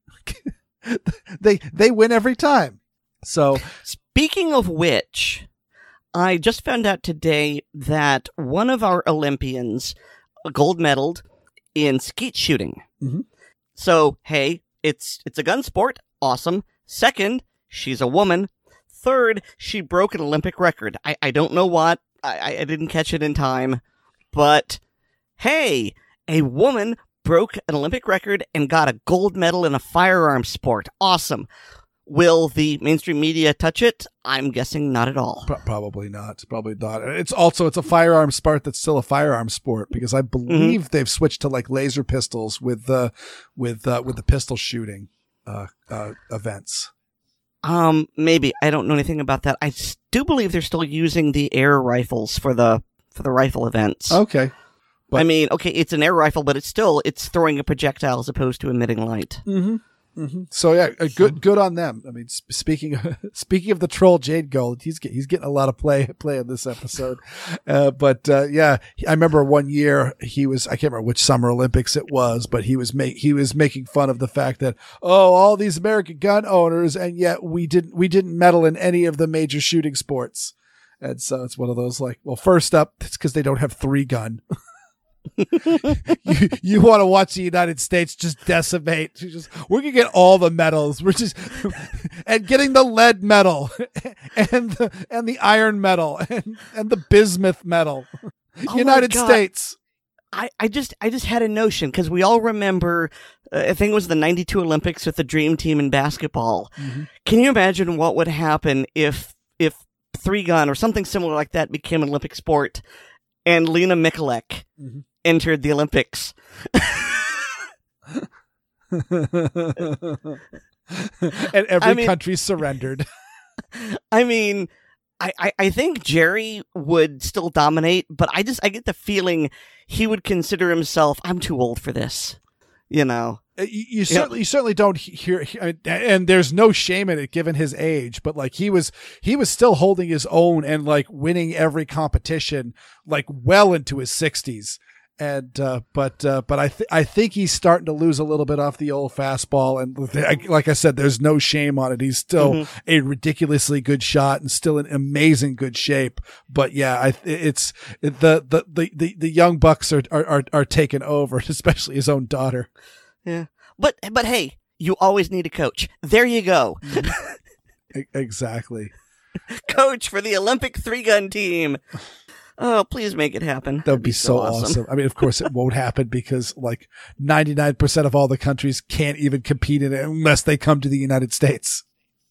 they they win every time. So speaking of which, I just found out today that one of our Olympians gold medaled in skeet shooting. Mm-hmm. So hey, it's it's a gun sport. Awesome. Second, she's a woman. Third, she broke an Olympic record. I, I don't know what. I, I didn't catch it in time. But, hey, a woman broke an Olympic record and got a gold medal in a firearms sport. Awesome. Will the mainstream media touch it? I'm guessing not at all. Pro- probably not. Probably not. It's also, it's a firearms sport that's still a firearms sport because I believe mm-hmm. they've switched to like laser pistols with the, with, uh, with the pistol shooting uh, uh, events. Um, maybe. I don't know anything about that. I do believe they're still using the air rifles for the for the rifle events. Okay. But, I mean, okay, it's an air rifle, but it's still, it's throwing a projectile as opposed to emitting light. Mm-hmm. Mm-hmm. So yeah, uh, good, good on them. I mean, sp- speaking, of, speaking of the troll Jade Gold, he's get, he's getting a lot of play, play in this episode. Uh, but, uh, yeah, I remember one year he was, I can't remember which Summer Olympics it was, but he was make, he was making fun of the fact that, oh, all these American gun owners, and yet we didn't, we didn't medal in any of the major shooting sports. And so it's one of those like, well, first up, it's because they don't have three gun. you you want to watch the United States just decimate. Just, we're gonna get all the medals. We're just and getting the lead medal and the and the iron medal and, and the bismuth medal. Oh United States. I, I just I just had a notion because we all remember uh, I think it was the ninety-two Olympics with the Dream Team in basketball. Mm-hmm. Can you imagine what would happen if if three gun or something similar like that became an Olympic sport and Lena Mikulek mm-hmm. entered the Olympics? And every I mean, country surrendered. I mean, I, I, I think Jerry would still dominate, but I just I get the feeling he would consider himself, I'm too old for this, you know. You, you certainly, you certainly don't hear, and there's no shame in it given his age. But like he was, he was still holding his own and like winning every competition, like well into his sixties. And uh, but uh, but I th- I think he's starting to lose a little bit off the old fastball, and like I said, there's no shame on it. He's still mm-hmm. a ridiculously good shot and still in amazing good shape. But yeah, I it's the the the the, the young bucks are, are are are taking over, especially his own daughter. Yeah, but but hey, you always need a coach. There you go. Exactly. Coach for the Olympic three-gun team. Oh, please make it happen. That would be, be so awesome. awesome. I mean, of course it won't happen because like ninety-nine percent of all the countries can't even compete in it unless they come to the United States.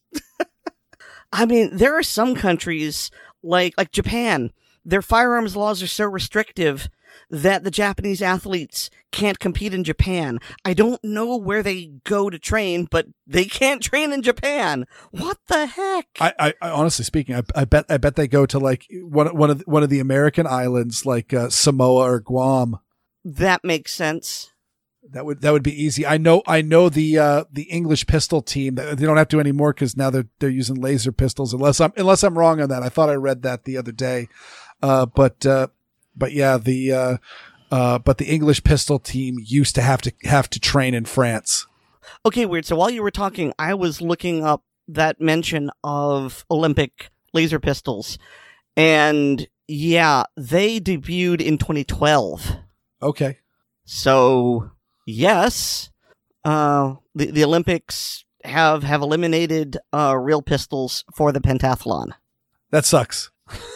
I mean, there are some countries like, like Japan, their firearms laws are so restrictive that the Japanese athletes can't compete in Japan. I don't know where they go to train, but they can't train in Japan. What the heck? I, I, I honestly speaking, I, I bet, I bet they go to like one, one of, one of the American islands, like uh, Samoa or Guam. That makes sense. That would, that would be easy. I know, I know the, uh, the English pistol team, they don't have to anymore because now they're, they're using laser pistols unless I'm, unless I'm wrong on that. I thought I read that the other day. Uh, but, uh, But yeah, the uh, uh, but the English pistol team used to have to have to train in France. Okay, weird. So while you were talking, I was looking up that mention of Olympic laser pistols, and yeah, they debuted in twenty twelve. Okay. So yes, uh, the the Olympics have have eliminated uh, real pistols for the pentathlon. That sucks.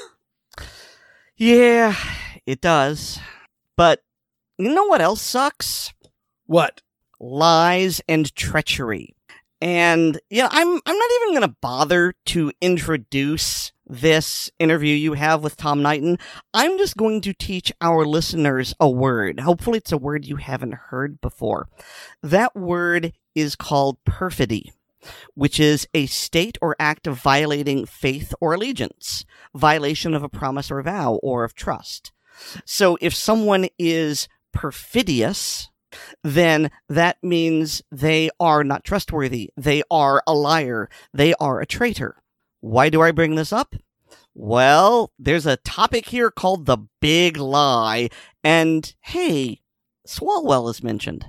Yeah, it does. But you know what else sucks? What? Lies and treachery. And yeah, I'm I'm not even going to bother to introduce this interview you have with Tom Knighton. I'm just going to teach our listeners a word. Hopefully it's a word you haven't heard before. That word is called perfidy, which is a state or act of violating faith or allegiance, violation of a promise or vow or of trust. So if someone is perfidious, then that means they are not trustworthy. They are a liar. They are a traitor. Why do I bring this up? Well, there's a topic here called the big lie, and hey, Swalwell is mentioned.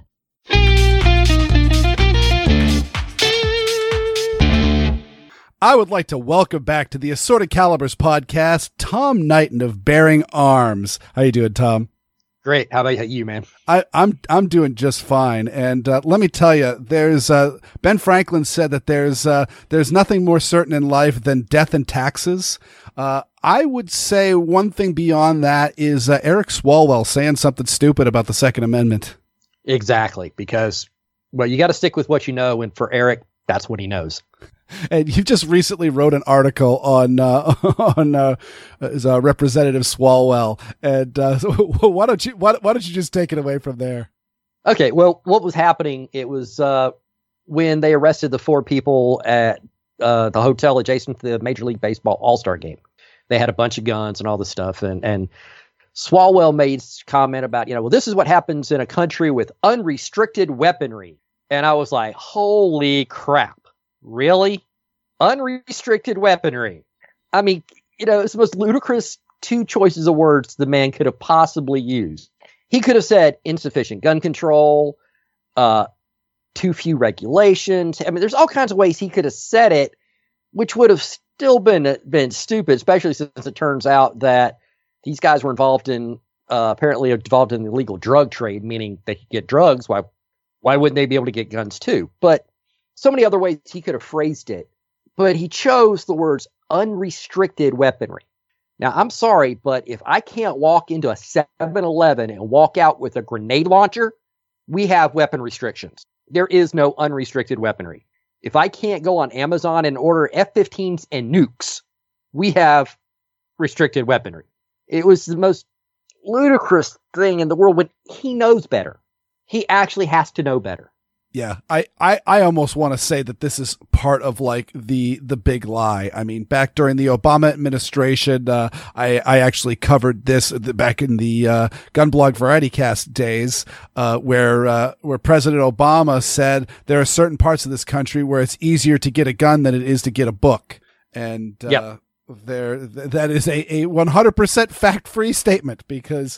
I would like to welcome back to the Assorted Calibers podcast, Tom Knighton of Bearing Arms. How you doing, Tom? Great. How about you, man? I, I'm I'm doing just fine. And uh, let me tell you, there's uh, Ben Franklin said that there's uh, there's nothing more certain in life than death and taxes. Uh, I would say one thing beyond that is uh, Eric Swalwell saying something stupid about the Second Amendment. Exactly, because well, you got to stick with what you know, and for Eric, that's what he knows. And you just recently wrote an article on uh, on uh, uh, Representative Swalwell, and uh, so why don't you why, why don't you just take it away from there? Okay, well, what was happening? It was uh, when they arrested the four people at uh, the hotel adjacent to the Major League Baseball All-Star game. They had a bunch of guns and all this stuff, and and Swalwell made a comment about, you know, well, this is what happens in a country with unrestricted weaponry, and I was like, holy crap. Really? Unrestricted weaponry. I mean, you know, it's the most ludicrous two choices of words the man could have possibly used. He could have said insufficient gun control, uh, too few regulations. I mean, there's all kinds of ways he could have said it, which would have still been been stupid, especially since it turns out that these guys were involved in, uh, apparently involved in the illegal drug trade, meaning they could get drugs. Why, why wouldn't they be able to get guns too? But so many other ways he could have phrased it, but he chose the words unrestricted weaponry. Now, I'm sorry, but if I can't walk into a seven eleven and walk out with a grenade launcher, we have weapon restrictions. There is no unrestricted weaponry. If I can't go on Amazon and order F fifteens and nukes, we have restricted weaponry. It was the most ludicrous thing in the world, but he knows better. He actually has to know better. Yeah, I, I, I almost want to say that this is part of like the the big lie. I mean, back during the Obama administration, uh, I I actually covered this back in the uh, Gunblog Variety Cast days, uh, where uh, where President Obama said there are certain parts of this country where it's easier to get a gun than it is to get a book, and uh, yep. there th- that is a a one hundred percent fact free statement because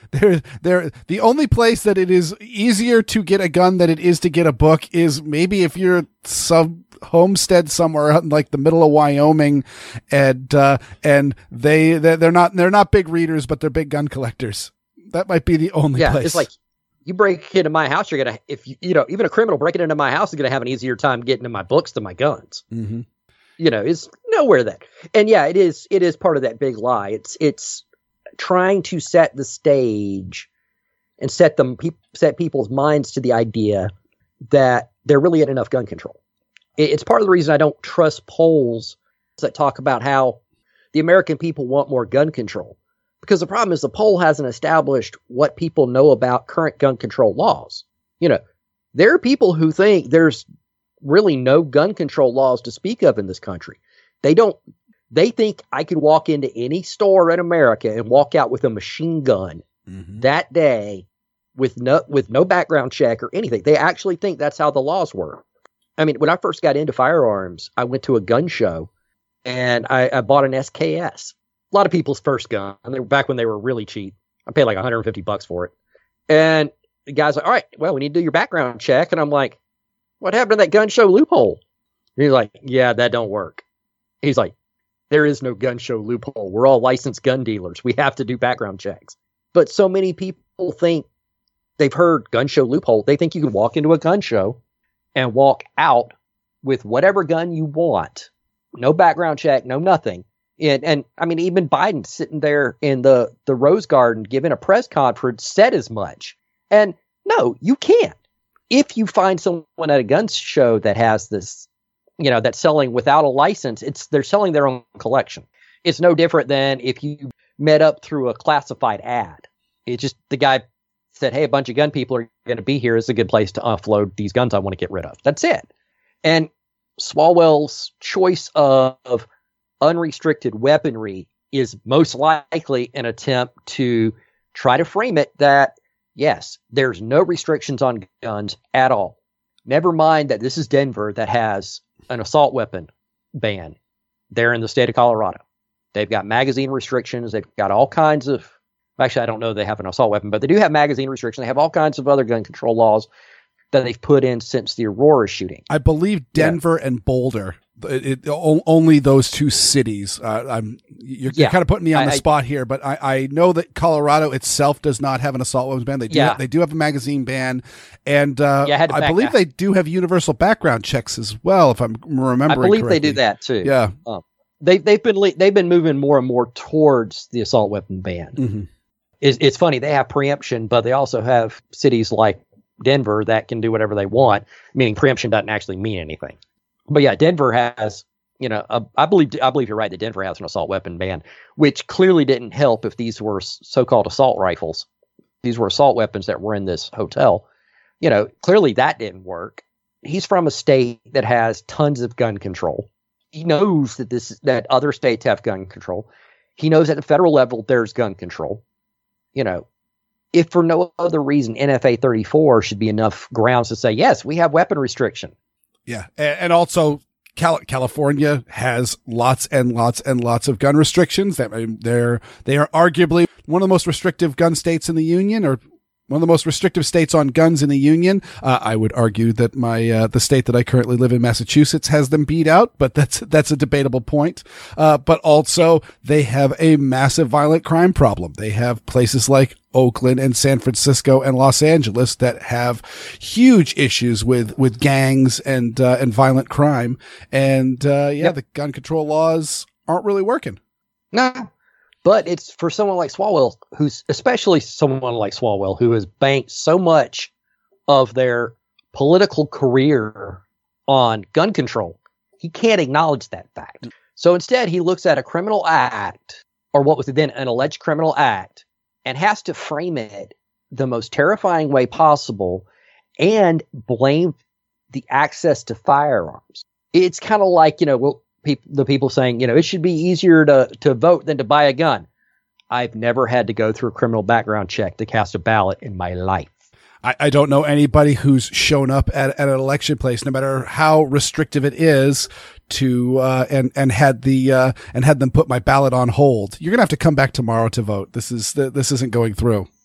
there, there. The only place that it is easier to get a gun than it is to get a book is maybe if you're some homestead somewhere out in like the middle of Wyoming, and uh, and they they're not they're not big readers, but they're big gun collectors. That might be the only yeah, place. It's like you break into my house, you're gonna if you, you know even a criminal breaking into my house is gonna have an easier time getting to my books than my guns. Mm-hmm. You know, it's nowhere that. And yeah, it is. It is part of that big lie. It's it's trying to set the stage and set them pe- set people's minds to the idea that there really isn't enough gun control. It, it's part of the reason I don't trust polls that talk about how the American people want more gun control, because the problem is the poll hasn't established what people know about current gun control laws. You know, there are people who think there's really no gun control laws to speak of in this country. They don't, they think I could walk into any store in America and walk out with a machine gun mm-hmm. that day with no, with no background check or anything. They actually think that's how the laws work. I mean, when I first got into firearms, I went to a gun show and I, I bought an S K S. A lot of people's first gun. And they were back when they were really cheap. I paid like one hundred fifty bucks for it. And the guy's like, all right, well, we need to do your background check. And I'm like, what happened to that gun show loophole? And he's like, yeah, that don't work. He's like, there is no gun show loophole. We're all licensed gun dealers. We have to do background checks. But so many people think they've heard gun show loophole. They think you can walk into a gun show and walk out with whatever gun you want. No background check, no nothing. And, and I mean, even Biden sitting there in the, the Rose Garden giving a press conference said as much. And no, you can't. If you find someone at a gun show that has this, you know, that's selling without a license, it's they're selling their own collection. It's no different than if you met up through a classified ad. It just, the guy said, hey, a bunch of gun people are going to be here. It's a good place to offload these guns I want to get rid of. That's it. And Swalwell's choice of, of unrestricted weaponry is most likely an attempt to try to frame it that, yes, there's no restrictions on guns at all. Never mind that this is Denver that has an assault weapon ban. They're in the state of Colorado. They've got magazine restrictions. They've got all kinds of, actually, I don't know they have an assault weapon, but they do have magazine restrictions. They have all kinds of other gun control laws that they've put in since the Aurora shooting. I believe Denver yeah. and Boulder. It, it, only those two cities. Uh, I'm you're, yeah. you're kind of putting me on I, the spot here, but I, I know that Colorado itself does not have an assault weapons ban. They do. Yeah. Have, they do have a magazine ban, and uh, yeah, I, I believe that. They do have universal background checks as well. If I'm remembering, I believe correctly. They do that too. Yeah, um, they they've been they've been moving more and more towards the assault weapon ban. Mm-hmm. It's, it's funny, they have preemption, but they also have cities like Denver that can do whatever they want. Meaning preemption doesn't actually mean anything. But yeah, Denver has. You know, uh, I believe I believe you're right that Denver has an assault weapon ban, which clearly didn't help if these were so-called assault rifles. These were assault weapons that were in this hotel. You know, clearly that didn't work. He's from a state that has tons of gun control. He knows that this that other states have gun control. He knows at the federal level there's gun control. You know, if for no other reason, N F A thirty-four should be enough grounds to say, yes, we have weapon restriction. Yeah, and also Cal- California has lots and lots and lots of gun restrictions. That they're they are arguably one of the most restrictive gun states in the union, or one of the most restrictive states on guns in the union. Uh, I would argue that my uh, the state that I currently live in, Massachusetts, has them beat out, but that's that's a debatable point. Uh, but also, they have a massive violent crime problem. They have places like Oakland and San Francisco and Los Angeles that have huge issues with with gangs and uh, and violent crime. And uh, yeah, yep. the gun control laws aren't really working. No. But it's for someone like Swalwell, who's especially someone like Swalwell, who has banked so much of their political career on gun control. He can't acknowledge that fact. So instead, he looks at a criminal act, or what was then an alleged criminal act, and has to frame it the most terrifying way possible and blame the access to firearms. It's kind of like, you know, well, People, the people saying, you know, it should be easier to, to vote than to buy a gun. I've never had to go through a criminal background check to cast a ballot in my life. I, I don't know anybody who's shown up at, at an election place, no matter how restrictive it is, to uh, and and had the uh, and had them put my ballot on hold. You're gonna have to come back tomorrow to vote. This is this isn't going through.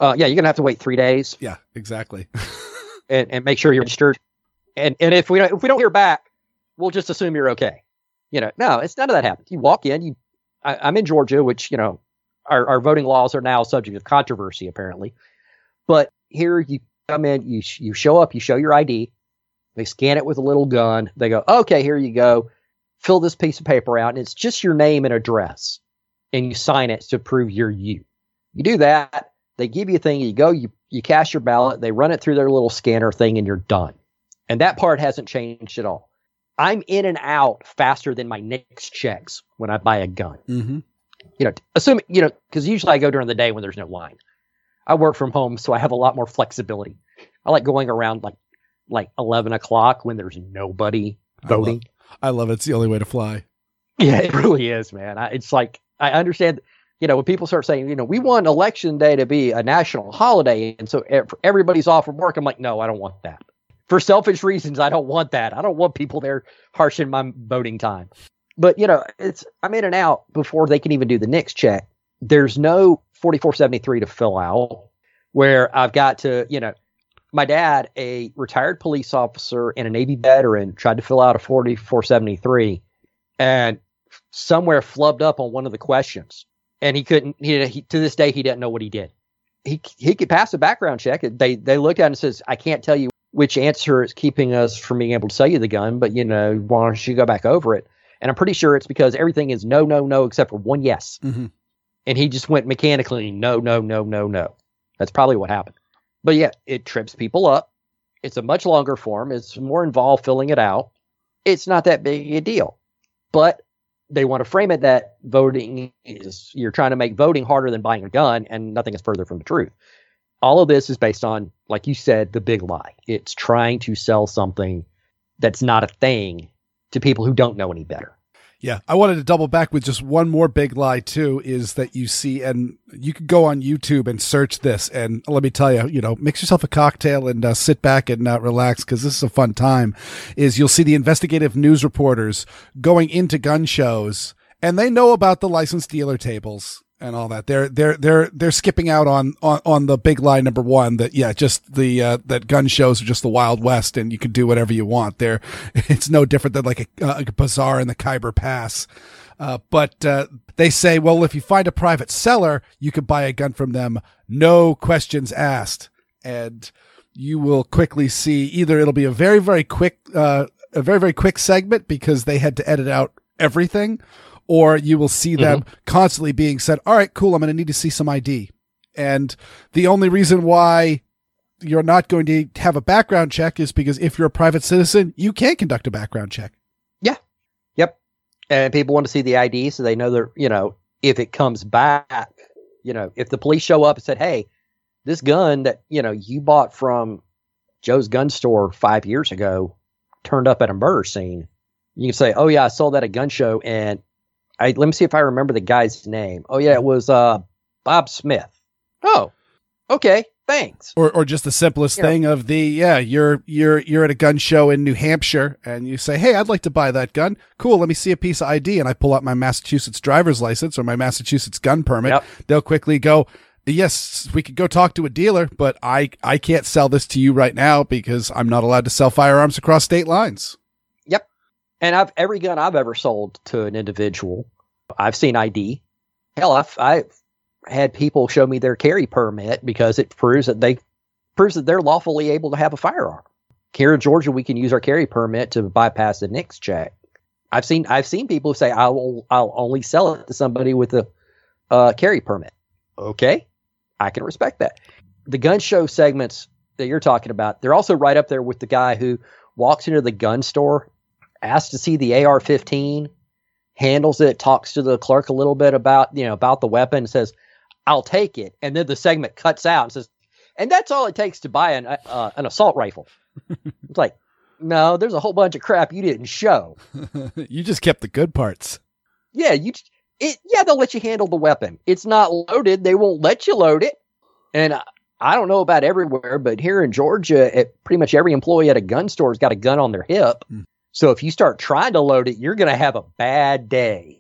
Uh, yeah, you're gonna have to wait three days Yeah, exactly. and, and make sure you're registered. And and if we don't, if we don't hear back, we'll just assume you're okay. You know, no, it's none of that happens. You walk in. You, I, I'm in Georgia, which you know, our our voting laws are now subject of controversy apparently. But here you come in, you you show up, you show your I D. They scan it with a little gun. They go, okay, here you go. Fill this piece of paper out, and it's just your name and address, and you sign it to prove you're you. You do that. They give you a thing. You go, you you cast your ballot. They run it through their little scanner thing, and you're done. And that part hasn't changed at all. I'm in and out faster than my Nix checks when I buy a gun. Mm-hmm. You know, assuming, you know, because usually I go during the day when there's no line. I work from home, so I have a lot more flexibility. I like going around like like eleven o'clock when there's nobody voting. I love, I love it. It's the only way to fly. Yeah, it really is, man. I, it's like, I understand, you know, when people start saying, you know, we want election day to be a national holiday, and so everybody's off from work. I'm like, no, I don't want that. For selfish reasons, I don't want that. I don't want people there harshing my voting time. But, you know, it's I'm in and out before they can even do the Nix check. There's no forty-four seventy-three to fill out where I've got to, you know, my dad, a retired police officer and a Navy veteran, tried to fill out a forty-four seventy-three and somewhere flubbed up on one of the questions. And he couldn't, he, he, to this day, he didn't know what he did. He he could pass a background check. They they looked at it and says, I can't tell you which answer is keeping us from being able to sell you the gun, but, you know, why don't you go back over it? And I'm pretty sure it's because everything is no, no, no, except for one yes. Mm-hmm. And he just went mechanically, no, no, no, no, no. That's probably what happened. But yeah, it trips people up. It's a much longer form. It's more involved filling it out. It's not that big a deal. But they want to frame it that voting is, you're trying to make voting harder than buying a gun, and nothing is further from the truth. All of this is based on, like you said, the big lie. It's trying to sell something that's not a thing to people who don't know any better. Yeah, I wanted to double back with just one more big lie too, is that you see, and you can go on YouTube and search this, and let me tell you, you know, mix yourself a cocktail and uh, sit back and uh, relax, because this is a fun time, is you'll see the investigative news reporters going into gun shows, and they know about the licensed dealer tables and all that. They're they're they're they're skipping out on on, on the big lie number one, that yeah, just the uh, that gun shows are just the Wild West and you can do whatever you want. There, it's no different than like a, a bazaar in the Khyber Pass. Uh, but uh, they say, well, if you find a private seller, you could buy a gun from them, no questions asked, and you will quickly see either it'll be a very very quick uh, a very very quick segment because they had to edit out everything. Or you will see them mm-hmm. constantly being said, all right, cool, I'm going to need to see some I D. And the only reason why you're not going to have a background check is because if you're a private citizen, you can't conduct a background check. Yeah. Yep. And people want to see the I D so they know that, you know, if it comes back, you know, if the police show up and said, hey, this gun that, you know, you bought from Joe's gun store five years ago turned up at a murder scene, you can say, oh, yeah, I sold that at a gun show, and I, let me see if I remember the guy's name. Oh, yeah, it was uh, Bob Smith. Oh, okay, thanks. Or or just the simplest you thing know. of the, yeah, you're you're you're at a gun show in New Hampshire, and you say, hey, I'd like to buy that gun. Cool, let me see a piece of I D. And I pull out my Massachusetts driver's license or my Massachusetts gun permit. Yep. They'll quickly go, yes, we could go talk to a dealer, but I, I can't sell this to you right now because I'm not allowed to sell firearms across state lines. Yep. And I've every gun I've ever sold to an individual, I've seen I D. Hell, I've, I've had people show me their carry permit because it proves that they proves that they're lawfully able to have a firearm. Here in Georgia, we can use our carry permit to bypass the Nix check. I've seen I've seen people say I will I'll only sell it to somebody with a uh, carry permit. Okay, I can respect that. The gun show segments that you're talking about, they're also right up there with the guy who walks into the gun store, asks to see the A R fifteen, handles it, talks to the clerk a little bit about, you know, about the weapon, and says, I'll take it. And then the segment cuts out and says, and that's all it takes to buy an, uh, an assault rifle. It's like, no, there's a whole bunch of crap you didn't show. You just kept the good parts. Yeah, you, it, yeah, they'll let you handle the weapon. It's not loaded. They won't let you load it. And I, I don't know about everywhere, but here in Georgia, it, pretty much every employee at a gun store has got a gun on their hip. Mm. So if you start trying to load it, you're going to have a bad day.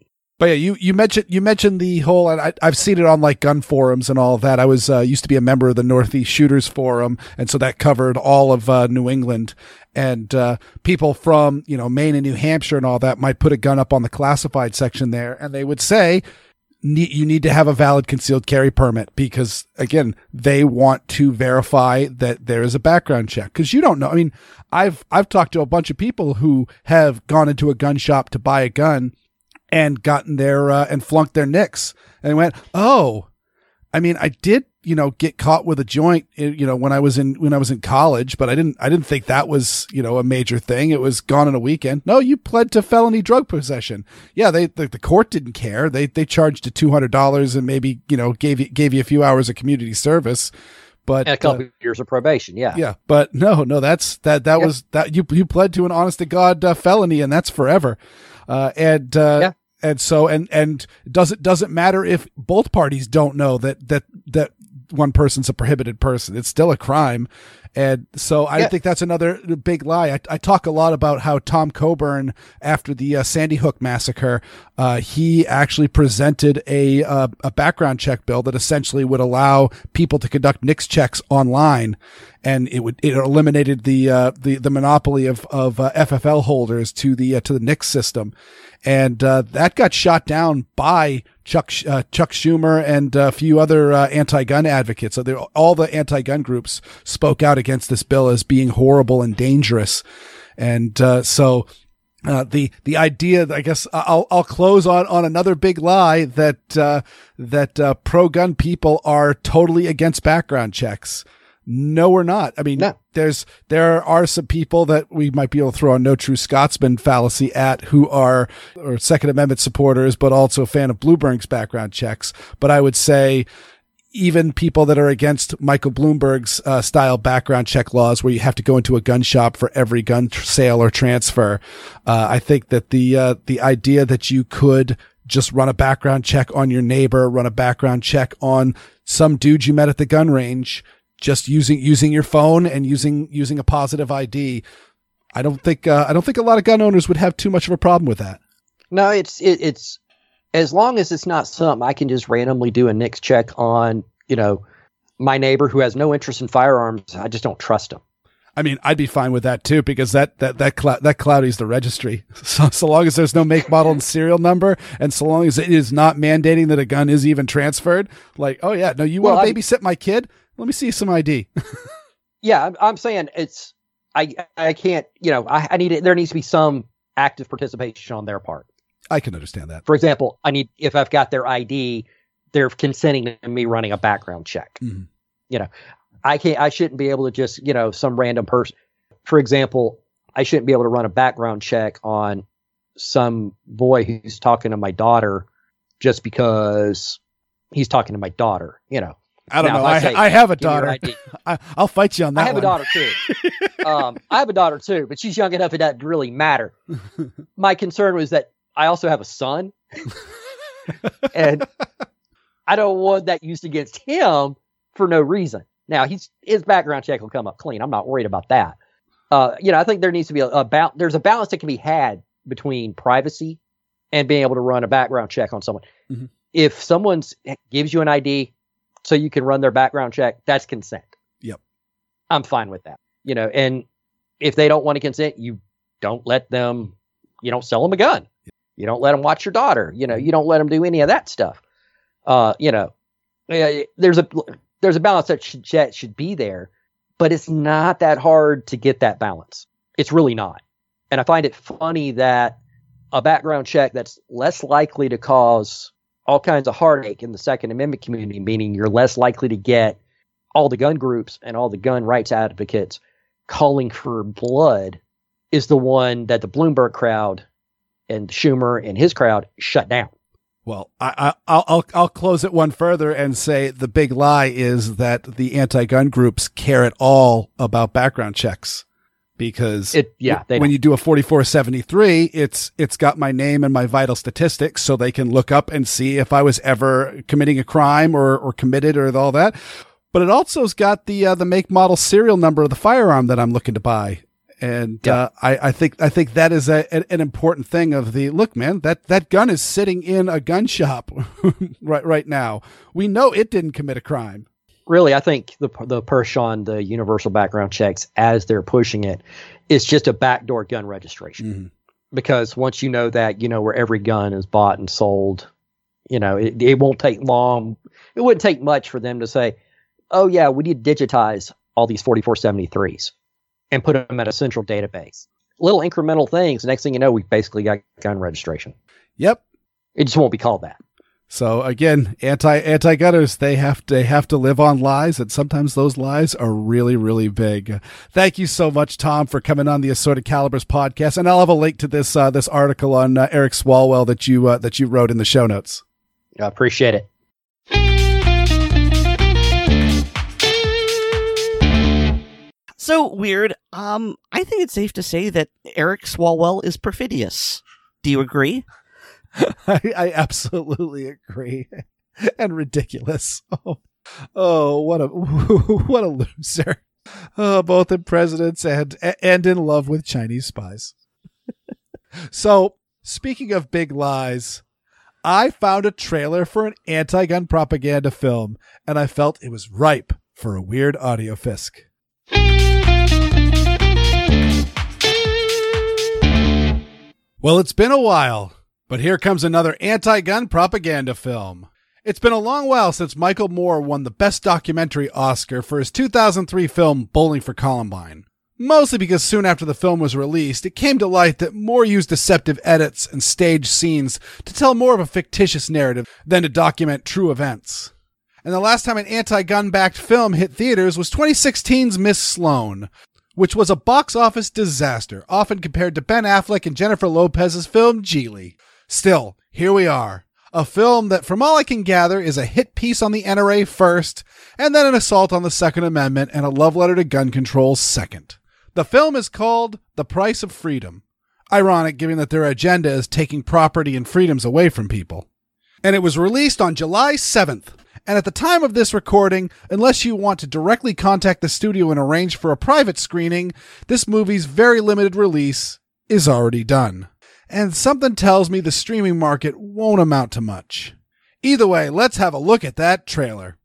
But yeah, you, you mentioned you mentioned the whole, and I, I've seen it on like gun forums and all of that. I was uh, used to be a member of the Northeast Shooters Forum, and so that covered all of uh, New England. And uh, people from you know Maine and New Hampshire and all that might put a gun up on the classified section there, and they would say ne- you need to have a valid concealed carry permit because again they want to verify that there is a background check because you don't know. I mean, I've I've talked to a bunch of people who have gone into a gun shop to buy a gun and gotten their, uh, and flunked their nicks and went, oh, I mean, I did, you know, get caught with a joint, you know, when I was in, when I was in college, but I didn't, I didn't think that was, you know, a major thing. It was gone in a weekend. No, you pled to felony drug possession. Yeah. They, the, the court didn't care. They, they charged you two hundred dollars and maybe, you know, gave you, gave you a few hours of community service. But and a couple uh, years of probation. Yeah. Yeah. But no, no, that's, that, that yeah. was that you, you pled to an honest to God uh, felony and that's forever. Uh, and, uh, yeah. And so, and, and does it, doesn't matter if both parties don't know that, that, that one person's a prohibited person. It's still a crime. And so I yeah. think that's another big lie. I, I talk a lot about how Tom Coburn, after the uh, Sandy Hook massacre, uh, he actually presented a, uh, a background check bill that essentially would allow people to conduct N I C S checks online. And it would, it eliminated the, uh, the, the monopoly of, of, uh, F F L holders to the, uh, to the N I C S system. And, uh, that got shot down by Chuck, uh, Chuck Schumer and a few other, uh, anti-gun advocates. So all the anti-gun groups spoke out against this bill as being horrible and dangerous. And, uh, so, Uh, the, the idea, I guess I'll, I'll close on, on another big lie that, uh, that, uh, pro-gun people are totally against background checks. No, we're not. I mean, no. there's, there are some people that we might be able to throw a no true Scotsman fallacy at who are, or Second Amendment supporters, but also a fan of Bloomberg's background checks. But I would say, even people that are against Michael Bloomberg's uh, style background check laws where you have to go into a gun shop for every gun tr- sale or transfer. Uh, I think that the, uh, the idea that you could just run a background check on your neighbor, run a background check on some dude you met at the gun range, just using, using your phone and using, using a positive I D. I don't think, uh, I don't think a lot of gun owners would have too much of a problem with that. No, it's, it, it's, as long as it's not something I can just randomly do a N I C S check on, you know, my neighbor who has no interest in firearms. I just don't trust him. I mean, I'd be fine with that too, because that, that, that, cl- that cloudies the registry. So, so long as there's no make, model, and serial number, and so long as it is not mandating that a gun is even transferred, like, oh yeah, no, you well, want to I'm, babysit my kid? Let me see some I D. yeah, I'm, I'm saying it's, I, I can't, you know, I, I need it. There needs to be some active participation on their part. I can understand that. For example, I need, if I've got their I D, they're consenting to me running a background check. Mm-hmm. You know, I can't, I shouldn't be able to just, you know, some random person, for example, I shouldn't be able to run a background check on some boy who's talking to my daughter just because he's talking to my daughter, you know. I don't now, know. I, I, say, I have a daughter. I, I'll fight you on that I have one. a daughter too. um, I have a daughter too, but she's young enough it doesn't really matter. My concern was that I also have a son, and I don't want that used against him for no reason. Now, he's his background check will come up clean. I'm not worried about that. Uh, you know, I think there needs to be a, a ba- there's a balance that can be had between privacy and being able to run a background check on someone. Mm-hmm. If someone gives you an I D so you can run their background check, that's consent. Yep. I'm fine with that. You know, and if they don't want to consent, you don't let them, you don't sell them a gun. You don't let them watch your daughter. You know, you don't let them do any of that stuff. Uh, you know, there's a, there's a balance that should, that should be there, but it's not that hard to get that balance. It's really not. And I find it funny that a background check that's less likely to cause all kinds of heartache in the Second Amendment community, meaning you're less likely to get all the gun groups and all the gun rights advocates calling for blood, is the one that the Bloomberg crowd and Schumer and his crowd shut down. Well, I, I, I'll, I'll, I'll close it one further and say the big lie is that the anti-gun groups care at all about background checks. Because it, yeah, when don't. you do a forty-four seventy-three, it's it's got my name and my vital statistics, so they can look up and see if I was ever committing a crime or or committed or all that. But it also's got the uh, the make, model, serial number of the firearm that I'm looking to buy, And Yeah. uh, I, I think I think that is a, an, an important thing of the look, man. That that gun is sitting in a gun shop right right now. We know it didn't commit a crime. Really, I think the the push on the universal background checks as they're pushing it is just a backdoor gun registration. Mm-hmm. Because once you know that, you know where every gun is bought and sold, you know, it, it won't take long. It wouldn't take much for them to say, oh, yeah, we need to digitize all these forty-four seventy-threes and put them at a central database. Little incremental things. Next thing you know, we basically got gun registration. Yep. It just won't be called that. So again, anti anti gunners, they have to they have to live on lies, and sometimes those lies are really, really big. Thank you so much, Tom, for coming on the Assorted Calibers podcast, and I'll have a link to this uh, this article on uh, Eric Swalwell that you uh, that you wrote in the show notes. I appreciate it. So weird. Um, I think it's safe to say that Eric Swalwell is perfidious. Do you agree? I, I absolutely agree, and ridiculous. Oh, oh, what a what a loser! Oh, both in presidents and and in love with Chinese spies. So, speaking of big lies, I found a trailer for an anti-gun propaganda film, and I felt it was ripe for a weird audio fisc. Well, it's been a while, but here comes another anti-gun propaganda film. It's been a long while since Michael Moore won the Best Documentary Oscar for his two thousand three film Bowling for Columbine. Mostly because soon after the film was released, it came to light that Moore used deceptive edits and staged scenes to tell more of a fictitious narrative than to document true events. And the last time an anti-gun-backed film hit theaters was twenty sixteen's Miss Sloane, which was a box office disaster, often compared to Ben Affleck and Jennifer Lopez's film Geely. Still, here we are. A film that, from all I can gather, is a hit piece on the N R A first, and then an assault on the Second Amendment and a love letter to gun control second. The film is called The Price of Freedom. Ironic, given that their agenda is taking property and freedoms away from people. And it was released on July seventh. And at the time of this recording, unless you want to directly contact the studio and arrange for a private screening, this movie's very limited release is already done. And something tells me the streaming market won't amount to much. Either way, let's have a look at that trailer.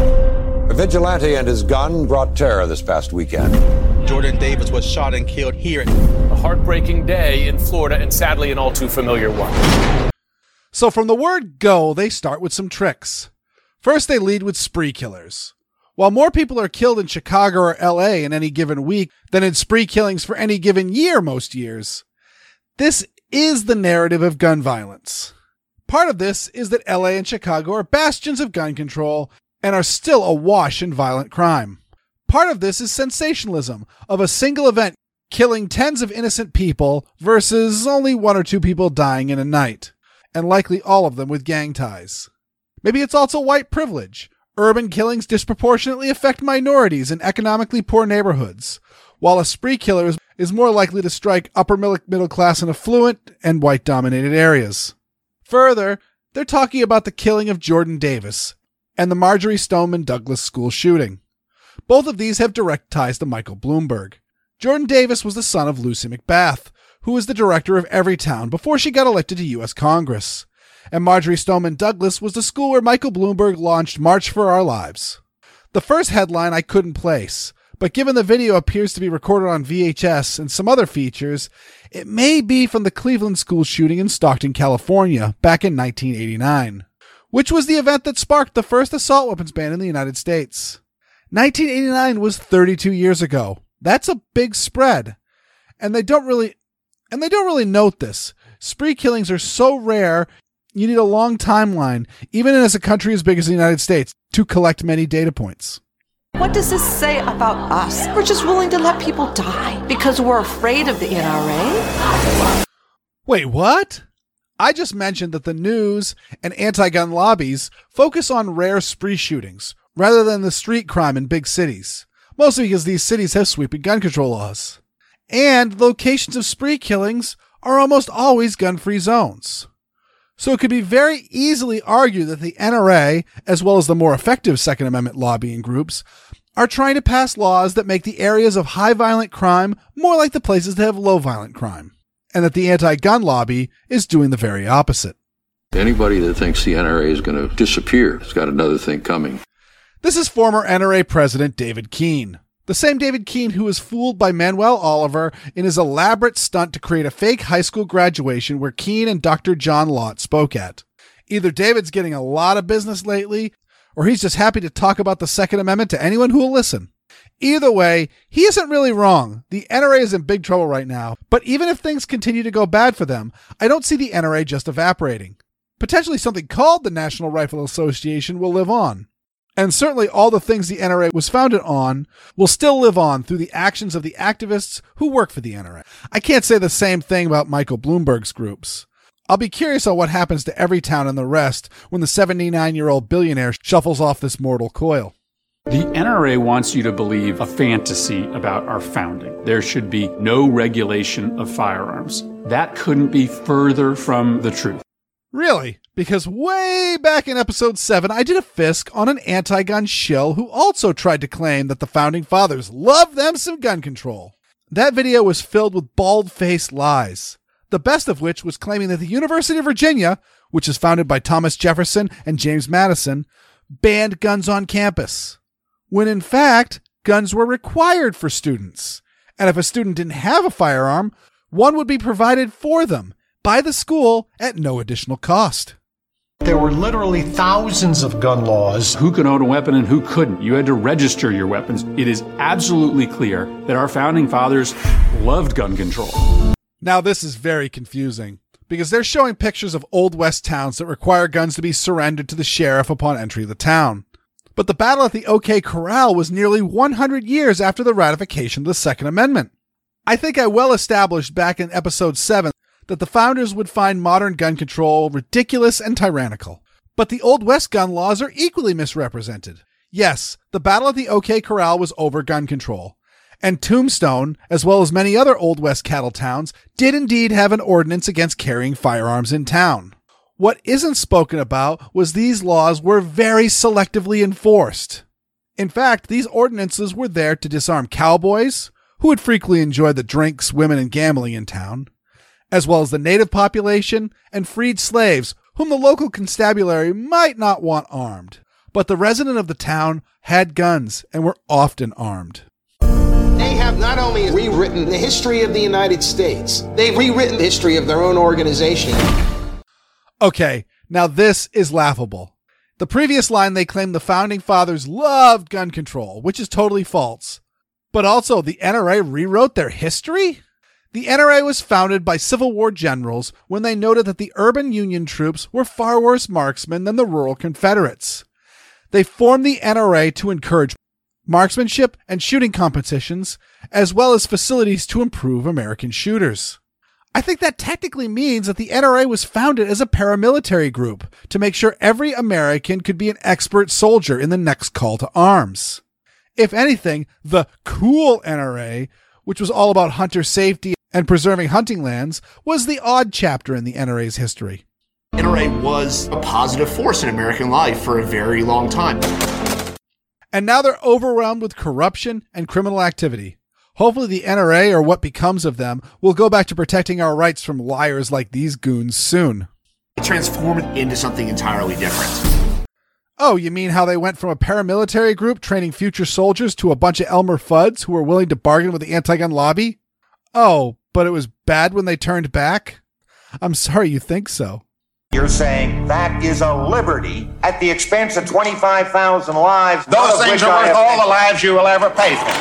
A vigilante and his gun brought terror this past weekend. Jordan Davis was shot and killed here. A heartbreaking day in Florida, and sadly an all too familiar one. So from the word go, they start with some tricks. First, they lead with spree killers. While more people are killed in Chicago or L A in any given week than in spree killings for any given year most years, this is the narrative of gun violence. Part of this is that L A and Chicago are bastions of gun control and are still awash in violent crime. Part of this is sensationalism of a single event killing tens of innocent people versus only one or two people dying in a night, and likely all of them with gang ties. Maybe it's also white privilege. Urban killings disproportionately affect minorities in economically poor neighborhoods, while a spree killer is, is more likely to strike upper middle class and affluent and white-dominated areas. Further, they're talking about the killing of Jordan Davis and the Marjory Stoneman Douglas school shooting. Both of these have direct ties to Michael Bloomberg. Jordan Davis was the son of Lucy McBath, who was the director of Everytown before she got elected to U S Congress. And Marjory Stoneman Douglas was the school where Michael Bloomberg launched March for Our Lives. The first headline I couldn't place, but given the video appears to be recorded on V H S and some other features, it may be from the Cleveland school shooting in Stockton, California, back in nineteen eighty-nine, which was the event that sparked the first assault weapons ban in the United States. nineteen eighty-nine was thirty-two years ago. That's a big spread. And they don't really, and they don't really note this. Spree killings are so rare, you need a long timeline, even as a country as big as the United States, to collect many data points. What does this say about us? We're just willing to let people die because we're afraid of the N R A? Wait, what? I just mentioned that the news and anti-gun lobbies focus on rare spree shootings rather than the street crime in big cities, mostly because these cities have sweeping gun control laws. And locations of spree killings are almost always gun-free zones. So it could be very easily argued that the N R A, as well as the more effective Second Amendment lobbying groups, are trying to pass laws that make the areas of high violent crime more like the places that have low violent crime, and that the anti-gun lobby is doing the very opposite. Anybody that thinks the N R A is going to disappear has got another thing coming. This is former N R A President David Keene. The same David Keene who was fooled by Manuel Oliver in his elaborate stunt to create a fake high school graduation where Keene and Doctor John Lott spoke at. Either David's getting a lot of business lately, or he's just happy to talk about the Second Amendment to anyone who will listen. Either way, he isn't really wrong. The N R A is in big trouble right now, but even if things continue to go bad for them, I don't see the N R A just evaporating. Potentially something called the National Rifle Association will live on. And certainly all the things the N R A was founded on will still live on through the actions of the activists who work for the N R A. I can't say the same thing about Michael Bloomberg's groups. I'll be curious on what happens to Everytown and the rest when the seventy-nine-year-old billionaire shuffles off this mortal coil. The N R A wants you to believe a fantasy about our founding. There should be no regulation of firearms. That couldn't be further from the truth. Really? Because way back in episode seven, I did a Fisk on an anti-gun shill who also tried to claim that the founding fathers loved them some gun control. That video was filled with bald-faced lies, the best of which was claiming that the University of Virginia, which is founded by Thomas Jefferson and James Madison, banned guns on campus, when in fact, guns were required for students. And if a student didn't have a firearm, one would be provided for them by the school at no additional cost. There were literally thousands of gun laws. Who could own a weapon and who couldn't? You had to register your weapons. It is absolutely clear that our founding fathers loved gun control. Now this is very confusing, because they're showing pictures of Old West towns that require guns to be surrendered to the sheriff upon entry of the town. But the battle at the OK Corral was nearly one hundred years after the ratification of the Second Amendment. I think I well established back in episode seven that the founders would find modern gun control ridiculous and tyrannical. But the Old West gun laws are equally misrepresented. Yes, the battle at the OK Corral was over gun control. And Tombstone, as well as many other Old West cattle towns, did indeed have an ordinance against carrying firearms in town. What isn't spoken about was these laws were very selectively enforced. In fact, these ordinances were there to disarm cowboys, who would frequently enjoy the drinks, women, and gambling in town, as well as the native population and freed slaves, whom the local constabulary might not want armed. But the resident of the town had guns and were often armed. They have not only rewritten the history of the United States, they've rewritten the history of their own organization. Okay, now this is laughable. The previous line, they claimed the founding fathers loved gun control, which is totally false. But also, the N R A rewrote their history? The N R A was founded by Civil War generals when they noted that the urban Union troops were far worse marksmen than the rural Confederates. They formed the N R A to encourage marksmanship and shooting competitions, as well as facilities to improve American shooters. I think that technically means that the N R A was founded as a paramilitary group to make sure every American could be an expert soldier in the next call to arms. If anything, the cool N R A, which was all about hunter safety and preserving hunting lands, was the odd chapter in the N R A's history. N R A was a positive force in American life for a very long time. And now they're overwhelmed with corruption and criminal activity. Hopefully the N R A, or what becomes of them, will go back to protecting our rights from liars like these goons soon. It transformed into something entirely different. Oh, you mean how they went from a paramilitary group training future soldiers to a bunch of Elmer Fuds who were willing to bargain with the anti-gun lobby? Oh, but it was bad when they turned back? I'm sorry you think so. You're saying that is a liberty at the expense of twenty-five thousand lives. Those things are worth all the lives you will ever pay for.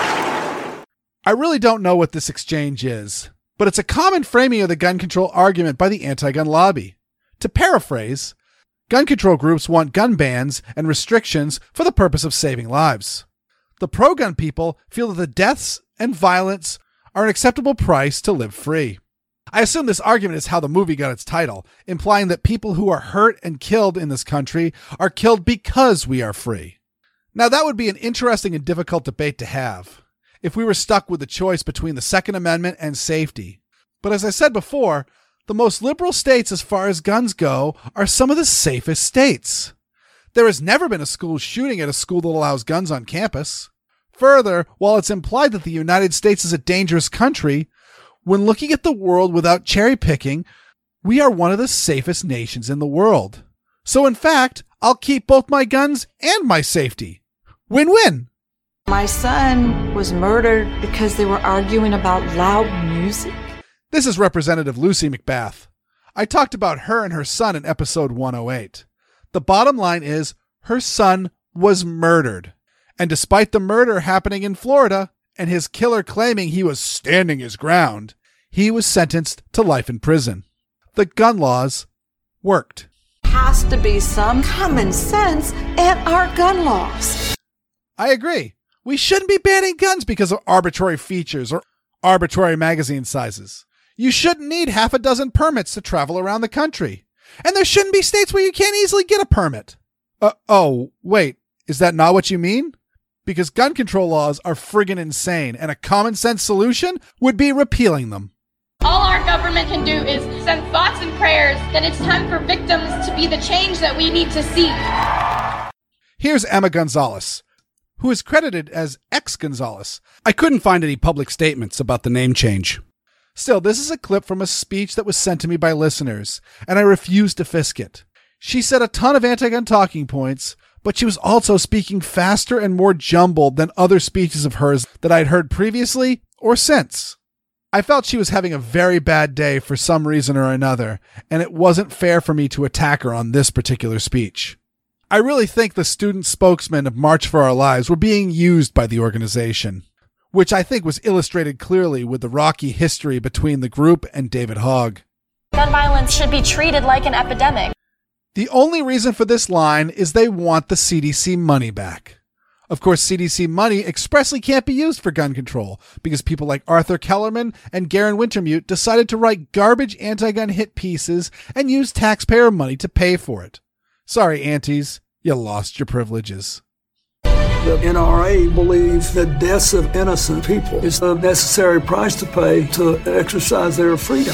I really don't know what this exchange is, but it's a common framing of the gun control argument by the anti-gun lobby. To paraphrase, gun control groups want gun bans and restrictions for the purpose of saving lives. The pro-gun people feel that the deaths and violence are an acceptable price to live free. I assume this argument is how the movie got its title, implying that people who are hurt and killed in this country are killed because we are free. Now that would be an interesting and difficult debate to have, if we were stuck with the choice between the Second Amendment and safety. But as I said before, the most liberal states as far as guns go are some of the safest states. There has never been a school shooting at a school that allows guns on campus. Further, while it's implied that the United States is a dangerous country, when looking at the world without cherry picking, we are one of the safest nations in the world. So in fact, I'll keep both my guns and my safety. Win-win. My son was murdered because they were arguing about loud music. This is Representative Lucy McBath. I talked about her and her son in episode one oh eight. The bottom line is her son was murdered. And despite the murder happening in Florida and his killer claiming he was standing his ground, he was sentenced to life in prison. The gun laws worked. Has to be some common sense in our gun laws. I agree. We shouldn't be banning guns because of arbitrary features or arbitrary magazine sizes. You shouldn't need half a dozen permits to travel around the country. And there shouldn't be states where you can't easily get a permit. Uh, oh, wait, is that not what you mean? Because gun control laws are friggin' insane, and a common sense solution would be repealing them. All our government can do is send thoughts and prayers that it's time for victims to be the change that we need to see. Here's Emma Gonzalez, who is credited as X Gonzalez. I couldn't find any public statements about the name change. Still, this is a clip from a speech that was sent to me by listeners, and I refused to fisk it. She said a ton of anti-gun talking points, but she was also speaking faster and more jumbled than other speeches of hers that I'd heard previously or since. I felt she was having a very bad day for some reason or another, and it wasn't fair for me to attack her on this particular speech. I really think the student spokesmen of March for Our Lives were being used by the organization, which I think was illustrated clearly with the rocky history between the group and David Hogg. Gun violence should be treated like an epidemic. The only reason for this line is they want the C D C money back. Of course, C D C money expressly can't be used for gun control because people like Arthur Kellerman and Garen Wintermute decided to write garbage anti-gun hit pieces and use taxpayer money to pay for it. Sorry, aunties, you lost your privileges. The N R A believes that deaths of innocent people is the necessary price to pay to exercise their freedom.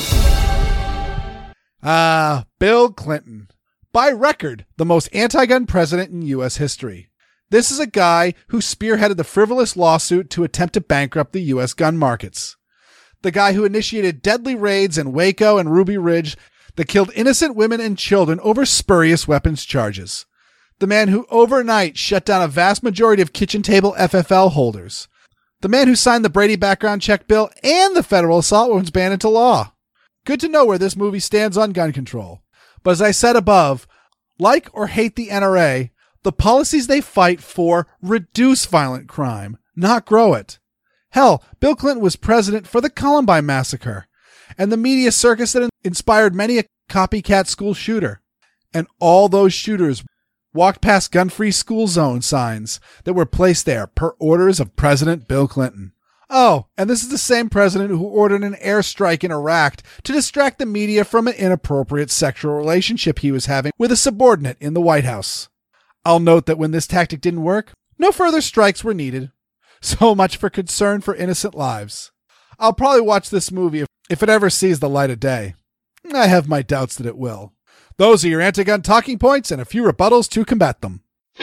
Ah, Bill Clinton. By record, the most anti-gun president in U S history. This is a guy who spearheaded the frivolous lawsuit to attempt to bankrupt the U S gun markets. The guy who initiated deadly raids in Waco and Ruby Ridge that killed innocent women and children over spurious weapons charges. The man who overnight shut down a vast majority of kitchen table F F L holders. The man who signed the Brady background check bill and the federal assault weapons ban into law. Good to know where this movie stands on gun control. But as I said above, like or hate the N R A, the policies they fight for reduce violent crime, not grow it. Hell, Bill Clinton was president for the Columbine massacre and the media circus that inspired many a copycat school shooter. And all those shooters walked past gun-free school zone signs that were placed there per orders of President Bill Clinton. Oh, and this is the same president who ordered an airstrike in Iraq to distract the media from an inappropriate sexual relationship he was having with a subordinate in the White House. I'll note that when this tactic didn't work, no further strikes were needed. So much for concern for innocent lives. I'll probably watch this movie if, if it ever sees the light of day. I have my doubts that it will. Those are your anti-gun talking points and a few rebuttals to combat them.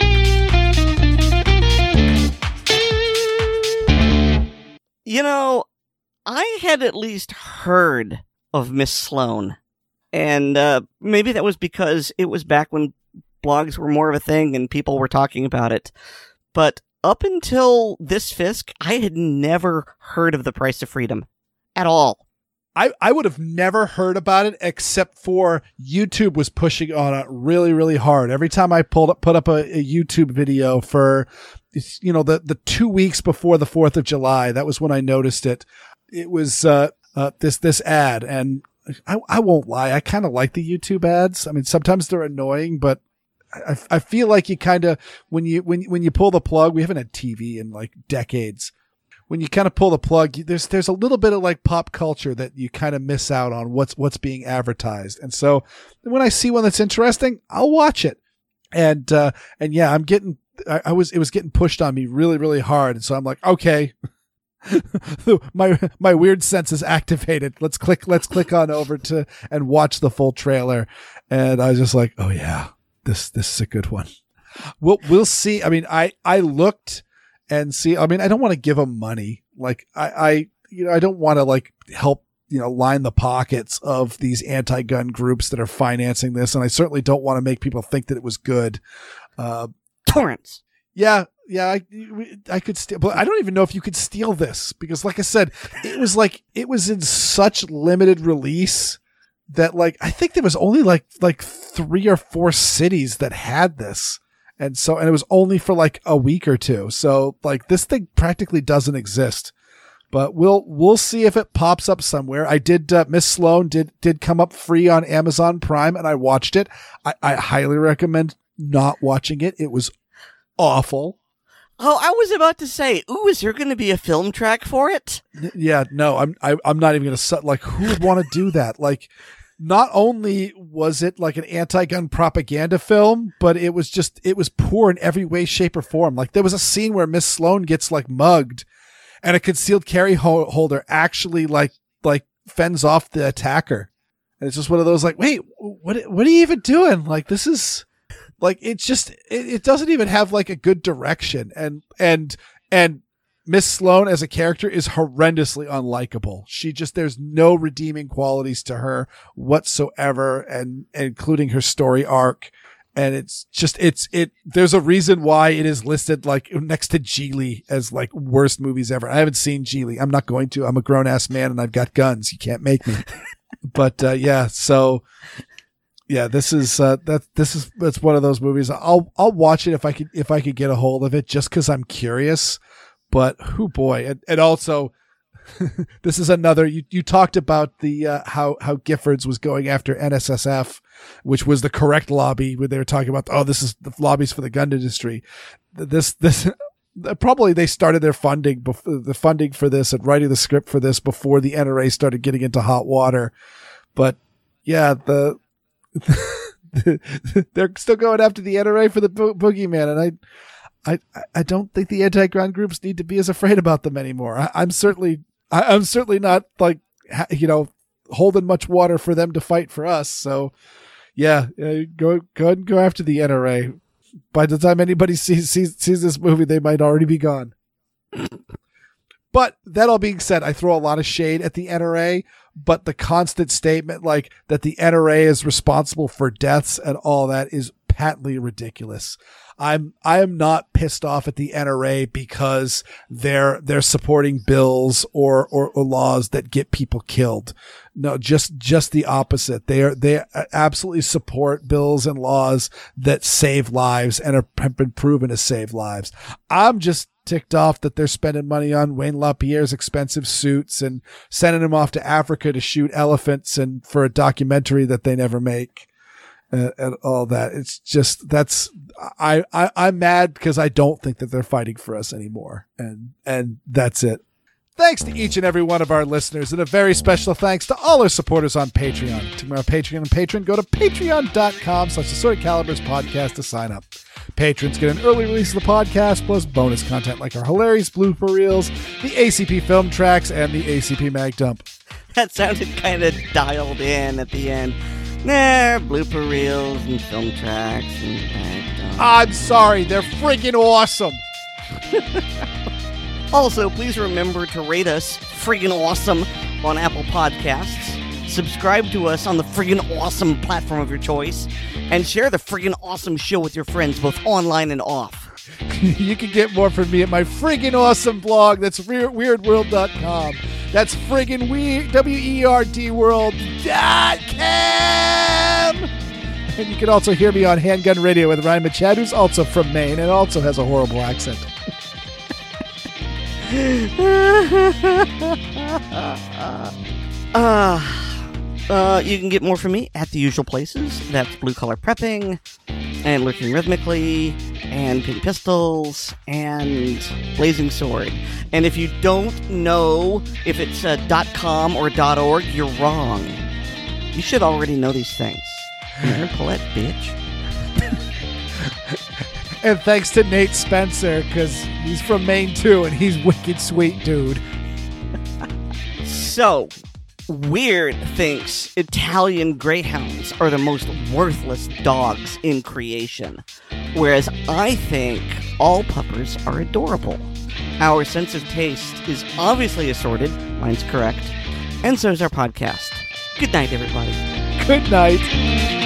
You know, I had at least heard of Miss Sloan. And uh, maybe that was because it was back when blogs were more of a thing and people were talking about it. But up until this Fisk, I had never heard of The Price of Freedom at all. I, I would have never heard about it except for YouTube was pushing on it really, really hard. Every time I pulled up, put up a, a YouTube video for, you know, the, the two weeks before the fourth of July, that was when I noticed it. It was uh, uh, this this ad, and I, I won't lie, I kind of like the YouTube ads. I mean, sometimes they're annoying, but I, I feel like you kind of, when you when when you pull the plug, we haven't had T V in like decades. When you kind of pull the plug, there's there's a little bit of like pop culture that you kind of miss out on what's what's being advertised. And so when I see one that's interesting, I'll watch it. And uh, and yeah, I'm getting I, I was it was getting pushed on me really really hard. And so I'm like, okay, my my weird sense is activated. Let's click let's click on over to and watch the full trailer. And I was just like, oh yeah, this this is a good one. we'll we'll see. I mean, I I looked and see. I mean, I don't want to give them money. Like I I you know I don't want to like help you know line the pockets of these anti-gun groups that are financing this, and I certainly don't want to make people think that it was good. Uh, Torrents. Yeah, yeah, I I could steal, but I don't even know if you could steal this because, like I said, it was like it was in such limited release that like I think there was only like like three or four cities that had this, and so and it was only for like a week or two. So like this thing practically doesn't exist. But we'll we'll see if it pops up somewhere. I did uh, Miss Sloane did did come up free on Amazon Prime, and I watched it. I, I highly recommend not watching it. It was awful. Oh, I was about to say, ooh, is there going to be a film track for it? Yeah, no, I'm I, I'm not even going to like who would want to do that? Like, not only was it like an anti-gun propaganda film, but it was just it was poor in every way, shape, or form. Like there was a scene where Miss Sloane gets like mugged, and a concealed carry ho- holder actually like like fends off the attacker, and it's just one of those like, wait, what what are you even doing? Like this is. Like it's just it, it doesn't even have like a good direction, and and and Miss Sloane as a character is horrendously unlikable. She just there's no redeeming qualities to her whatsoever, and, and including her story arc. And it's just it's it. There's a reason why it is listed like next to Geely as like worst movies ever. I haven't seen Geely. I'm not going to. I'm a grown ass man and I've got guns. You can't make me. But uh, yeah, so. Yeah, this is uh, that. This is that's one of those movies. I'll I'll watch it if I could if I could get a hold of it, just because I'm curious. But who boy, and, and also this is another. You you talked about the uh, how how Giffords was going after N S S F, which was the correct lobby. Where they were talking about, oh, this is the lobbies for the gun industry. This this. Probably they started their funding, the funding for this and writing the script for this before the N R A started getting into hot water. But yeah, the. They're still going after the N R A for the bo- boogeyman, and I, I, I don't think the anti-gun groups need to be as afraid about them anymore. I, I'm certainly, I, I'm certainly not like, you know, holding much water for them to fight for us. So, yeah, uh, go go ahead and go after the N R A. By the time anybody sees sees sees this movie, they might already be gone. But that all being said, I throw a lot of shade at the N R A, but the constant statement like that the N R A is responsible for deaths and all that is patently ridiculous. I'm I am not pissed off at the N R A because they're they're supporting bills or, or, or laws that get people killed. No, just just the opposite. They are they absolutely support bills and laws that save lives and are, have been proven to save lives. I'm just ticked off that they're spending money on Wayne LaPierre's expensive suits and sending him off to Africa to shoot elephants and for a documentary that they never make. Uh, and all that. It's just, that's, I, I, I'm mad because I don't think that they're fighting for us anymore. And, and that's it. Thanks to each and every one of our listeners, and a very special thanks to all our supporters on Patreon. To our Patreon and patron, go to patreon.com slash Assorted Calibers podcast to sign up. Patrons get an early release of the podcast, plus bonus content like our hilarious blooper reels, the A C P film tracks, and the A C P mag dump. That sounded kind of dialed in at the end. Nah, blooper reels and film tracks and mag dump. I'm sorry, they're freaking awesome. Also, please remember to rate us friggin' awesome on Apple Podcasts. Subscribe to us on the friggin' awesome platform of your choice. And share the friggin' awesome show with your friends, both online and off. You can get more from me at my friggin' awesome blog. That's weird world dot com. That's friggin' weird, W E R D world dot com. And you can also hear me on Handgun Radio with Ryan Machad, who's also from Maine and also has a horrible accent. uh, uh, you can get more from me at the usual places. That's Blue Collar Prepping, and Lurking Rhythmically, and Pink Pistols, and Blazing Sword. And if you don't know if it's uh, .com or .org, you're wrong. You should already know these things. You're a Paulette, bitch. And thanks to Nate Spencer, because he's from Maine too, and he's wicked sweet, dude. So, Weird thinks Italian greyhounds are the most worthless dogs in creation, whereas I think all puppers are adorable. Our sense of taste is obviously assorted, mine's correct, and so is our podcast. Good night, everybody. Good night.